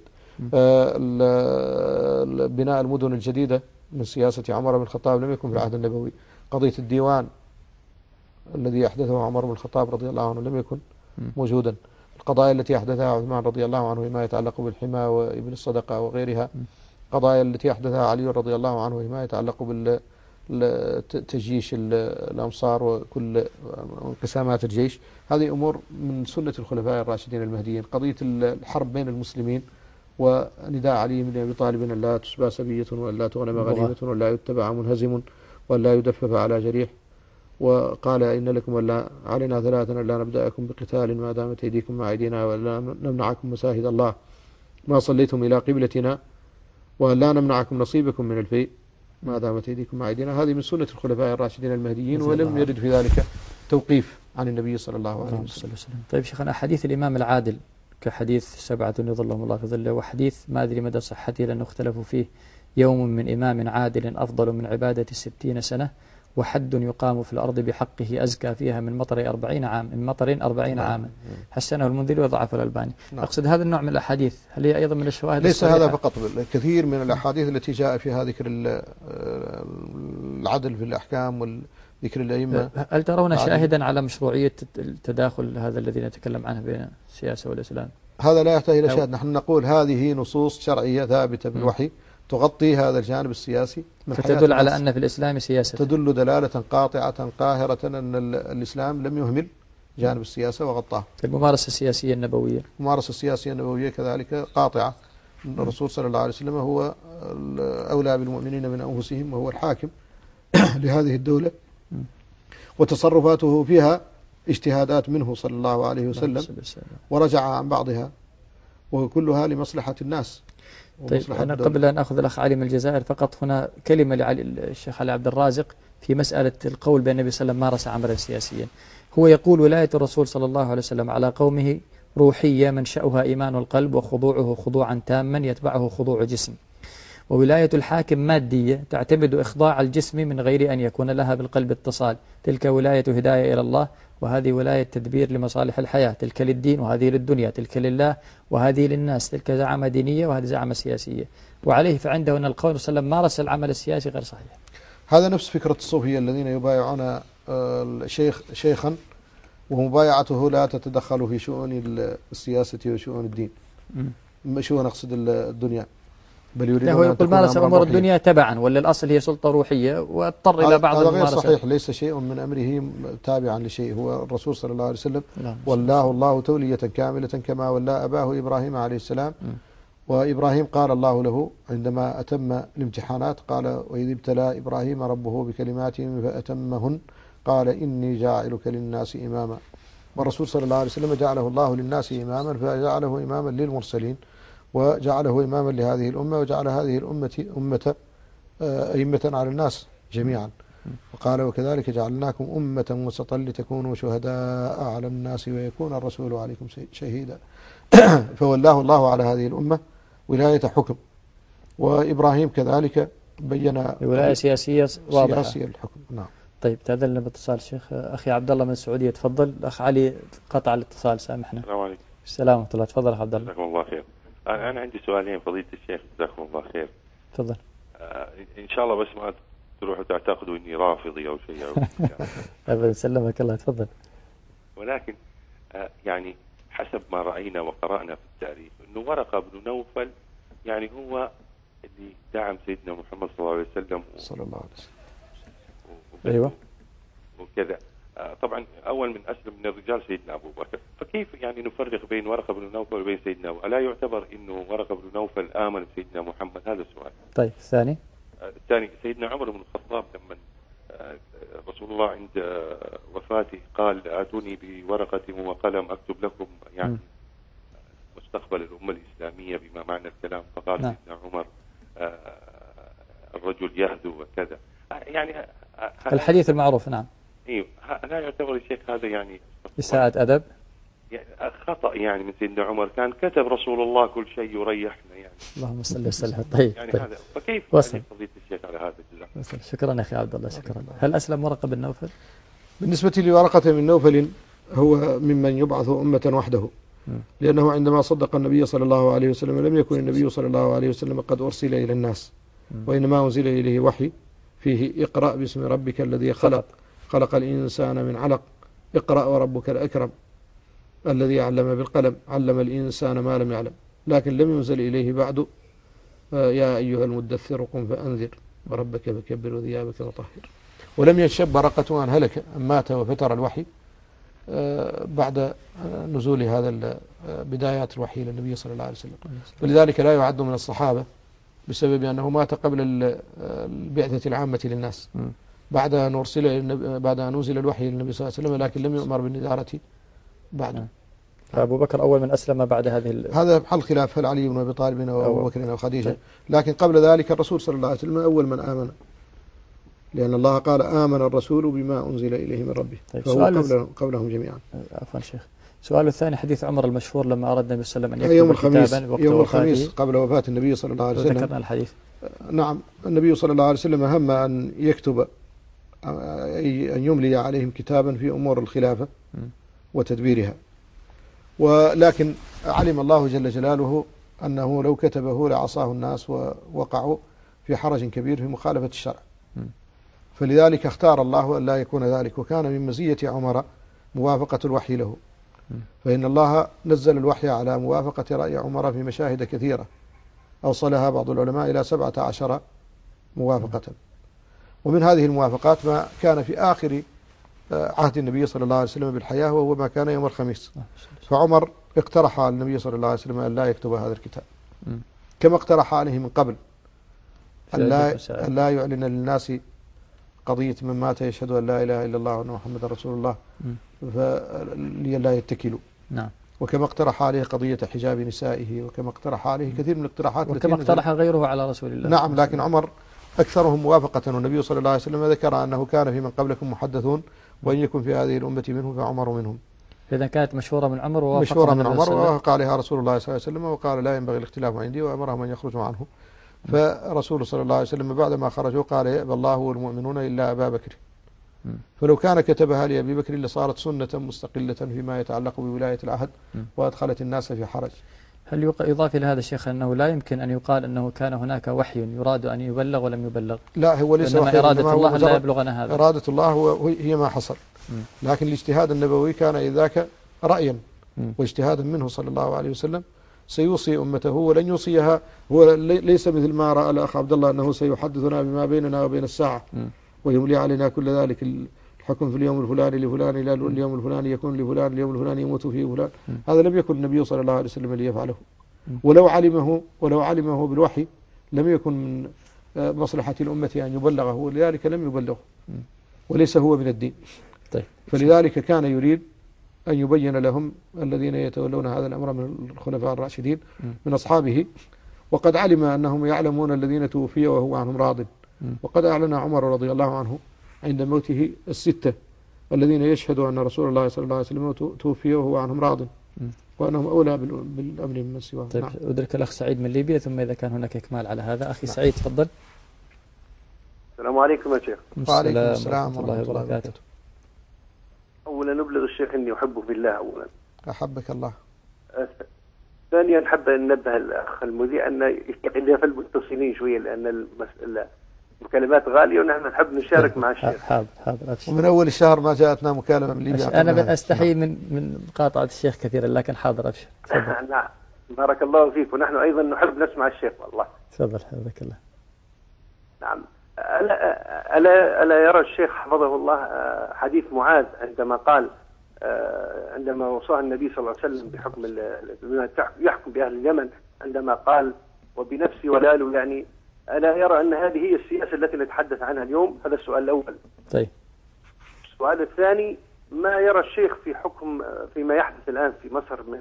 بناء المدن الجديدة من سياسة عمر بن الخطاب لم يكن في العهد النبوي. قضية الديوان الذي أحدثه عمر بن الخطاب رضي الله عنه لم يكن موجودا. القضايا التي أحدثها عثمان رضي الله عنه فيما يتعلق بالحمى وابن الصدقة وغيرها، قضايا التي أحدثها علي رضي الله عنه فيما يتعلق بالتجيش الأمصار وكل انقسامات الجيش، هذه أمور من سنة الخلفاء الراشدين المهديين. قضية الحرب بين المسلمين ونداء علي بن أبي طالب أن لا تسبى سبية وأن لا تغنم غنيمة وأن لا يتبع منهزم وأن لا يدفف على جريح، وقال: إن لكم ولا علينا ثلاثا: لا نبدأكم بقتال ما دامت أيديكم مع أيدينا، ولا نمنعكم مساجد الله ما صليتم إلى قبلتنا، ولا نمنعكم نصيبكم من الفيء ما دامت أيديكم مع أيدينا. هذه من سنة الخلفاء الراشدين المهديين، ولم يرد في ذلك توقيف عن النبي صلى الله عليه وسلم. طيب شيخنا، حديث الإمام العادل كحديث 7 يظلهم الله في ظله، وحديث ما أدري مدى صحته لأنه اختلفوا فيه: يوم من إمام عادل أفضل من عبادة 60 سنة، وحد يقام في الأرض بحقه أزكى فيها من مطر 40 عاما، حسنه المنذري وضعف الألباني. أقصد هذا النوع من الأحاديث، هل هي أيضا من الشواهد؟ ليس هذا فقط، الكثير من الأحاديث التي جاء فيها ذكر العدل في الأحكام وذكر الأئمة. هل ترون شاهدا على مشروعية التداخل هذا الذي نتكلم عنه بين السياسة والإسلام؟ هذا لا يحتاج إلى شاهد، نحن نقول هذه نصوص شرعية ثابتة بالوحي تغطي هذا الجانب السياسي، فتدل على أن في الإسلام سياسة، تدل دلالة قاطعة قاهرة أن الإسلام لم يهمل جانب السياسة وغطاه. الممارسة السياسية النبوية، الممارسة السياسية النبوية كذلك قاطعة. الرسول صلى الله عليه وسلم هو أولى بالمؤمنين من أنفسهم، وهو الحاكم لهذه الدولة، وتصرفاته فيها اجتهادات منه صلى الله عليه وسلم ورجع عن بعضها، وكلها لمصلحة الناس. طيب أنا قبل أن أخذ الأخ علي من الجزائر فقط هنا كلمة للشيخ علي عبد الرازق في مسألة القول بأن النبي صلى الله عليه وسلم مارس عملا سياسيا. هو يقول ولاية الرسول صلى الله عليه وسلم على قومه روحية منشأها إيمان القلب وخضوعه خضوعا تاما يتبعه خضوع جسم، وولاية الحاكم مادية تعتمد إخضاع الجسم من غير أن يكون لها بالقلب اتصال، تلك ولاية هداية إلى الله وهذه ولاية تدبير لمصالح الحياة، تلك للدين وهذه للدنيا، تلك لله وهذه للناس، تلك زعامة دينية وهذه زعامة سياسية. وعليه فعنده أن القول صلى الله عليه وسلم مارس العمل السياسي غير صحيح. هذا نفس فكرة الصوفية الذين يبايعون الشيخ شيخا ومبايعته لا تتدخل في شؤون السياسة وشؤون الدين، شؤون أقصد الدنيا، بل يريدون هو يقول مارس أمور الدنيا تبعا، ولا الأصل هي سلطة روحية واضطر إلى بعض الممارسة. هذا غير صحيح، ليس شيء من أمره تابعا لشيء. هو الرسول صلى الله عليه وسلم ولاه الله تولية كاملة كما ولا أباه إبراهيم عليه السلام. وإبراهيم قال الله له عندما أتم الامتحانات قال وإذ ابتلى إبراهيم ربه بكلمات فأتمهن قال إني جاعلك للناس إماما. والرسول صلى الله عليه وسلم جعله الله للناس إماما، فجعله إماما للمرسلين وجعله إماما لهذه الأمة، وجعل هذه الأمة أئمة على الناس جميعا. وقال وكذلك جعلناكم أمة وسطا لتكونوا شهداء على الناس ويكون الرسول عليكم شهيدا. فولاه الله على هذه الأمة ولاية حكم. وإبراهيم كذلك بين ولاية سياسية واضحة، سياسية الحكم. نعم. طيب تأذن باتصال شيخ أخي عبد الله من السعودية، تفضل. الأخ علي قطع الاتصال، سامحنا. السلام عليكم. السلام ورحمة الله. تفضل أخ عبد الله. جزاكم الله خير. أنا عندي سؤالين فضيلة الشيخ، جزاكم الله خير. تفضل. إن شاء الله بس ما تروحوا تعتقدوا إني رافضي أو شيء أبدا سلمك الله. تفضل. ولكن يعني حسب ما رأينا وقرأنا في التاريخ إنه ورقة بن نوفل يعني هو اللي دعم سيدنا محمد صلى الله عليه وسلم صلى الله عليه وسلم. أيوة. وكذا. طبعا أول من أسلم من الرجال سيدنا أبو بكر، فكيف يعني نفرق بين ورقة بن نوفل وبين سيدنا ألا يعتبر إنه ورقة بن نوفل آمن بسيدنا محمد؟ هذا السؤال. طيب الثاني. الثاني سيدنا عمر بن الخطاب لما رسول الله عند وفاته قال آتوني بورقة وقلم أكتب لكم يعني مستقبل الأمة الإسلامية بما معنى الكلام، فقال سيدنا عمر الرجل يهدو وكذا يعني الحديث المعروف. نعم. ايوه. لا يعتبر الشيخ هذا يعني إساءة أدب؟ يعني خطأ يعني من سيدنا عمر، كان كتب رسول الله كل شيء يريحنا يعني. اللهم صل وسلم. طيب. يعني طيب. هذا فكيف وصل قضية الشيخ على هذا الجزء؟ شكرا يا أخي عبد الله. شكرا. هل أسلم ورقة بن نوفل؟ بالنسبة لورقة بن نوفل هو ممن يبعث أمة وحده، لأنه عندما صدق النبي صلى الله عليه وسلم لم يكن النبي صلى الله عليه وسلم قد أرسل إلى الناس، وإنما أنزل إليه وحي فيه اقرأ باسم ربك الذي خلق الإنسان من علق، اقرأ وربك الأكرم الذي علم بالقلم علم الإنسان ما لم يعلم. لكن لم ينزل إليه بعد يا أيها المدثر قم فأنذر وربك فكبر وثيابك فطهر. ولم يشب ورقة أن هلك مات وفتر الوحي بعد نزول هذا بدايات الوحي للنبي صلى الله عليه وسلم، ولذلك لا يعد من الصحابة بسبب أنه مات قبل البعثة العامة للناس بعد أن نزل الوحي للنبي صلى الله عليه وسلم، لكن لم يؤمر بالنذارة بعد. فأبو بكر أول من أسلم بعد هذه هذا محل خلاف، هل علي بن أبي طالب أو أبو بكر أو خديجة، لكن قبل ذلك الرسول صلى الله عليه وسلم أول من آمن، لأن الله قال آمن الرسول بما أنزل إليه من ربه. طيب فهو قبلهم جميعا. عفوا شيخ. سؤال الثاني حديث عمر المشهور لما أراد النبي صلى الله عليه وسلم أن يكتب كتابا وقت يوم الخميس قبل وفاة النبي صلى الله عليه وسلم. ذكرنا الحديث. نعم. النبي صلى الله عليه وسلم هم أن يكتب أن يملي عليهم كتابا في أمور الخلافة وتدبيرها، ولكن علم الله جل جلاله أنه لو كتبه لعصاه الناس ووقعوا في حرج كبير في مخالفة الشرع، فلذلك اختار الله أن لا يكون ذلك. وكان من مزية عمر موافقة الوحي له، فإن الله نزل الوحي على موافقة رأي عمر في مشاهد كثيرة أوصلها بعض العلماء إلى 17 موافقة. ومن هذه الموافقات ما كان في آخر عهد النبي صلى الله عليه وسلم بالحياة، وهو ما كان يوم الخميس. فعمر اقترح على النبي صلى الله عليه وسلم أن لا يكتب هذا الكتاب، كما اقترح عليه من قبل أن لا يعلن للناس قضية من مات يشهد أن لا إله إلا الله وأن محمد رسول الله فلا يتكلوا. نعم. وكما اقترح عليه قضية حجاب نسائه، وكما اقترح عليه كثير من الاقتراحات وكما اقترح غيره على رسول الله. نعم، لكن عمر أكثرهم موافقة، والنبي صلى الله عليه وسلم ذكر أنه كان في من قبلكم محدثون وإن يكن في هذه الأمة منهم فعمر منهم. إذا كانت مشهورة من عمر ووافق عليها رسول الله صلى الله عليه وسلم وقال لا ينبغي الاختلاف عندي وأمرهم أن يخرجوا عنه. فرسول صلى الله عليه وسلم بعدما خرجوا قال يأبى الله والمؤمنون إلا أبا بكر. فلو كان كتبها لأبي بكر لصارت سنة مستقلة فيما يتعلق بولاية العهد وأدخلت الناس في حرج. هل يضاف إلى هذا الشيخ أنه لا يمكن أن يقال أنه كان هناك وحي يراد أن يبلغ ولم يبلغ؟ لا، هو ليس وحي، إرادة الله لا يبلغنا هذا. إرادة الله هي ما حصل. لكن الاجتهاد النبوي كان إذاك رأيا واجتهادا منه صلى الله عليه وسلم، سيوصي أمته ولن يوصيها. هو ليس مثل ما رأى الأخ عبد الله أنه سيحدثنا بما بيننا وبين الساعة ويملي علينا كل ذلك الحكم في اليوم الفلاني لفلان إلى اليوم الفلاني يكون لفلان اليوم الفلاني يموت فيه فلان. هذا لم يكن النبي صلى الله عليه وسلم ليفعله، ولو علمه بالوحي لم يكن من مصلحة الأمة أن يبلغه، ولذلك لم يبلغه وليس هو من الدين. طيب. فلذلك كان يريد أن يبين لهم الذين يتولون هذا الأمر من الخلفاء الراشدين من أصحابه، وقد علم أنهم يعلمون الذين توفي وهو عنهم راض. وقد أعلن عمر رضي الله عنه عند موته الستة الذين يشهدوا أن رسول الله صلى الله عليه وسلم توفي وهو عنهم راض وأنهم أولى بالأمر من سواه. طيب. نعم. أدرك الأخ سعيد من ليبيا، ثم إذا كان هناك إكمال على هذا أخي سعيد تفضل. السلام عليكم يا شيخ. وعليكم السلام ورحمة الله وبركاته. أولا نبلغ الشيخ أني أحبه في الله أولا. أحبك الله. ثانيا حب أن ننبه الأخ المذيع أن يستقل في المتصلين شوية، لأن المكالمات غالية ونحن نحب نشارك مع الشيخ. حاضر. ومن أول الشهر ما جاءتنا مكالمة من ليبيا. أنا أستحي من مقاطعة الشيخ كثيرا، لكن حاضر أبشر. نعم، بارك الله فيك، ونحن أيضا نحب نسمع الشيخ والله. تفضل حفظك الله. نعم. ألا يرى الشيخ حفظه الله حديث معاذ عندما قال عندما وصاه النبي صلى الله عليه وسلم بحكم بما يحكم بأهل اليمن، عندما قال وبنفسي ولاله، يعني ألا يرى أن هذه هي السياسة التي نتحدث عنها اليوم؟ هذا السؤال الأول. طيب. السؤال الثاني، ما يرى الشيخ في حكم فيما يحدث الآن في مصر من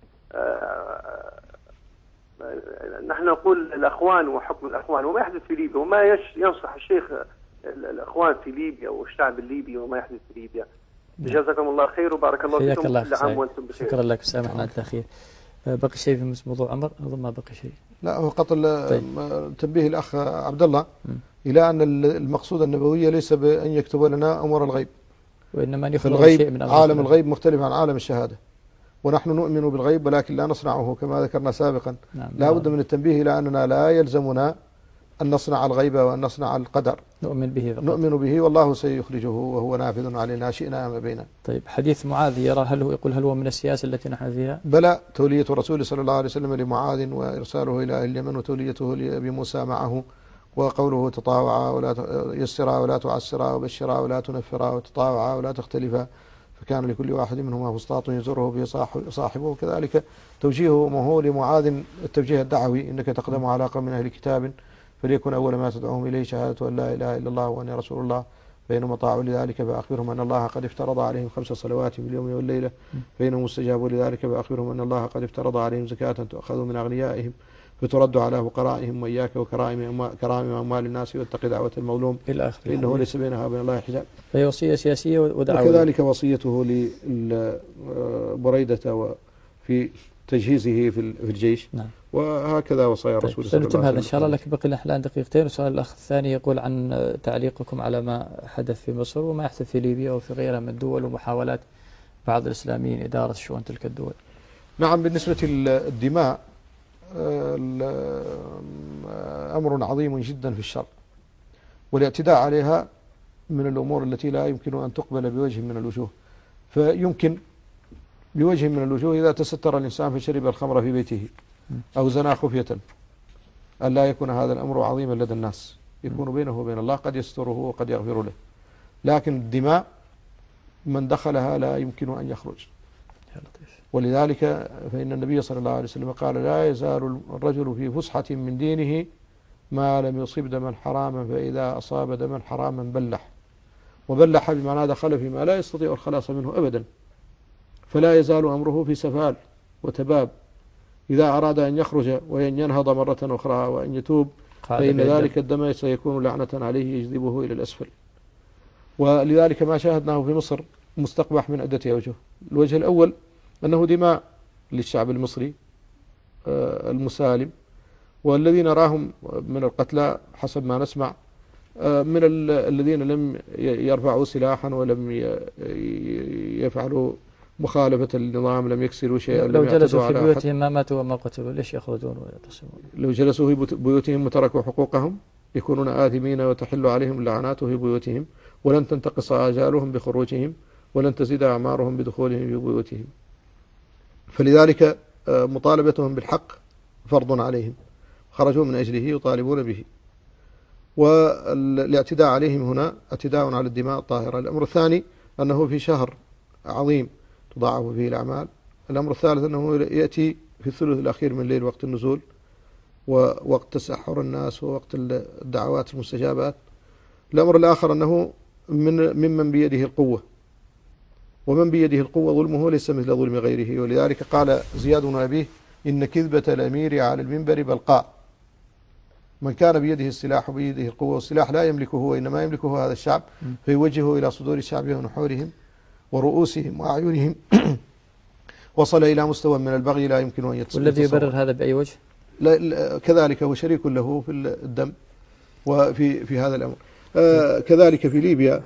نحن نقول الأخوان وحكم الأخوان وما يحدث في ليبيا، وما ينصح الشيخ الأخوان في ليبيا والشعب الليبي وما يحدث في ليبيا. جزاكم الله خير وبارك الله فيكم، كل عام وانتم بخير. شكرا لك، سامحنا على التأخير. بقي شيء في موضوع عمر؟ أظن ما بقي شيء. لا، هو قتل. طيب. تنبيه الأخ عبد الله إلى أن المقصود النبوي ليس بأن يكتب لنا أمور الغيب، وإنما أن يخبر شيء من عالم الغيب مختلف عن عالم الشهادة، ونحن نؤمن بالغيب ولكن لا نصنعه كما ذكرنا سابقا. نعم. لا بد من التنبيه إلى أننا لا يلزمنا أن نصنع الغيب وأن نصنع القدر، نؤمن به فقط. نؤمن به والله سيخرجه وهو نافذ علينا شئنا أم أبينا. طيب، حديث معاذ يرى هل هو من السياسة التي نحن فيها؟ بلى، تولية الرسول صلى الله عليه وسلم لمعاذ وإرساله إلى أهل اليمن وتوليته لأبي موسى معه، وقوله تطاوعا ولا يسرا ولا تعسرا وبشرا ولا تنفرا وتطاوعا ولا تختلفا، فكان لكل واحد منهما فسطاط يزره به صاحبه. وكذلك توجيهه لمعاذ التوجيه الدعوي، إنك تقدم على قوم من أهل كتاب فليكن أول ما تدعوهم إليه شهادة أن لا إله إلا الله وأني رسول الله، فإنهم أطاعوا لذلك فأخبرهم أن الله قد افترض عليهم 5 صلوات في اليوم والليلة، فإنهم استجابوا لذلك فأخبرهم أن الله قد افترض عليهم زكاة تؤخذ من أغنيائهم فترد على فقرائهم، وإياك وكرائم أموال الناس واتق دعوة المظلوم فإنه ليس بينها وبين الله حجاب. فهي وصية سياسية ودعوية. وكذلك وصيته لبريدة في تجهيزه في الجيش. نعم. وهكذا وصايا الرسول صلى الله عليه وسلم. هذا إن شاء الله، لك بقي الآن دقيقتين. وسؤال الأخ الثاني يقول عن تعليقكم على ما حدث في مصر وما يحدث في ليبيا وفي غيرها من الدول ومحاولات بعض الإسلاميين إدارة شؤون تلك الدول. نعم، بالنسبة للدماء أمر عظيم جدا في الشرع، والاعتداء عليها من الأمور التي لا يمكن أن تقبل بوجه من الوجوه. فيمكن بوجه من الوجوه إذا تستر الإنسان فشرب الخمر في بيته أو زنا خفية أن لا يكون هذا الأمر عظيما لدى الناس، يكون بينه وبين الله، قد يستره وقد يغفر له. لكن الدماء من دخلها لا يمكن أن يخرج. ولذلك فإن النبي صلى الله عليه وسلم قال لا يزال الرجل في فسحة من دينه ما لم يصب دما حراما، فإذا أصاب دما حراما بلح. وبلح بمعنى دخل فيما لا يستطيع الخلاص منه أبدا، فلا يزال أمره في سفال وتباب. إذا أراد أن يخرج وأن ينهض مرة أخرى وأن يتوب فإن ذلك الدم سيكون لعنة عليه يجذبه إلى الأسفل. ولذلك ما شاهدناه في مصر مستقبح من عدة أوجه. الوجه الأول أنه دماء للشعب المصري المسالم، والذي نراهم من القتلى حسب ما نسمع من الذين لم يرفعوا سلاحا ولم يفعلوا مخالفة النظام، لم يكسروا شيئا، لو جلسوا في بيوتهم ما ماتوا وما قتلوا، ليش يخرجون ويتصمون؟ لو جلسوا في بيوتهم وتركوا حقوقهم يكونون آثمين وتحل عليهم اللعنات في بيوتهم، ولن تنتقص آجالهم بخروجهم، ولن تزيد أعمارهم بدخولهم في بيوتهم. فلذلك مطالبتهم بالحق فرض عليهم، خرجوا من أجله يطالبون به. والاعتداء عليهم هنا اعتداء على الدماء الطاهرة. الأمر الثاني أنه في شهر عظيم تضاعف فيه الأعمال. الأمر الثالث أنه يأتي في الثلث الأخير من الليل وقت النزول ووقت تسحر الناس ووقت الدعوات المستجابات. الأمر الآخر أنه ممن بيده القوة، ومن بيده القوة ظلمه ليس مثل ظلم غيره. ولذلك قال زياد بن أبيه: إن كذبة الأمير على المنبر بلقاء. من كان بيده السلاح وبيده القوة، والسلاح لا يملكه وإنما يملكه هذا الشعب، فيوجهه إلى صدور الشعب ونحورهم ورؤوسهم وأعينهم، وصل إلى مستوى من البغي لا يمكن أن يتصور. والذي يبرر هذا بأي وجه؟ كذلك هو شريك له في الدم وفي هذا الأمر. كذلك في ليبيا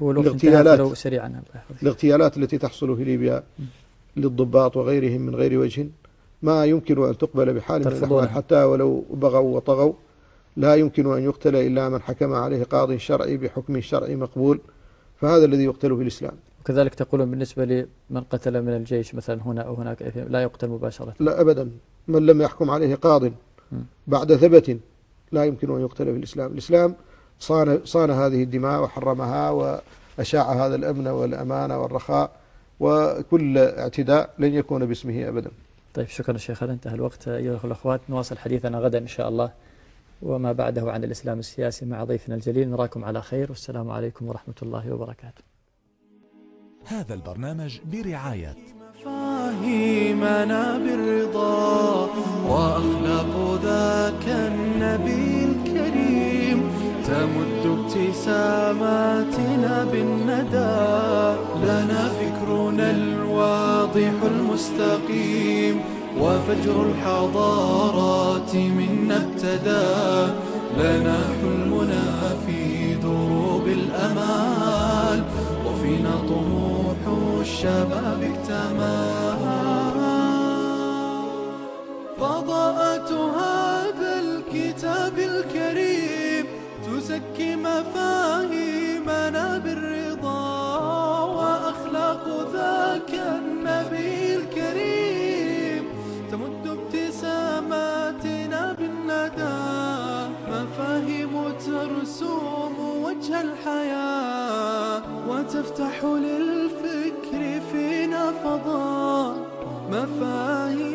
الاغتيالات التي تحصل في ليبيا للضباط وغيرهم من غير وجه ما يمكن أن تقبل بحال من الأحوال، حتى ولو بغوا وطغوا لا يمكن أن يقتل إلا من حكم عليه قاضي شرعي بحكم شرعي مقبول، فهذا الذي يقتل في الإسلام. وكذلك تقولون بالنسبة لمن قتل من الجيش مثلا هنا أو هناك لا يقتل مباشرة؟ لا أبدا، من لم يحكم عليه قاض بعد ثبت لا يمكن أن يقتل في الإسلام. الإسلام صان هذه الدماء وحرمها وأشاع هذا الأمن والأمان والرخاء، وكل اعتداء لن يكون باسمه أبدا. طيب شكرا شيخ، هذا انتهى الوقت. أيها الأخوات، نواصل حديثنا غدا إن شاء الله وما بعده عن الإسلام السياسي مع ضيفنا الجليل. نراكم على خير، والسلام عليكم ورحمة الله وبركاته. هذا البرنامج برعاية مفاهيمنا بالرضا وأخلاق ذاك النبي الكريم تمد ابتساماتنا بالندى. لنا فكرنا الواضح المستقيم وفجر الحضارات منا ابتدى. لنا حلمنا في دروب الأمال وفينا طموح الشباب اكتمل. فضاءة هذا الكتاب الكريم تزكي مفاهيمنا بالرضا وأخلاق ذاك النبي الكريم تمد ابتساماتنا بالندى. مفاهيم ترسوم وجه الحياة وتفتح للفكر فينا فضاء. مفاهيم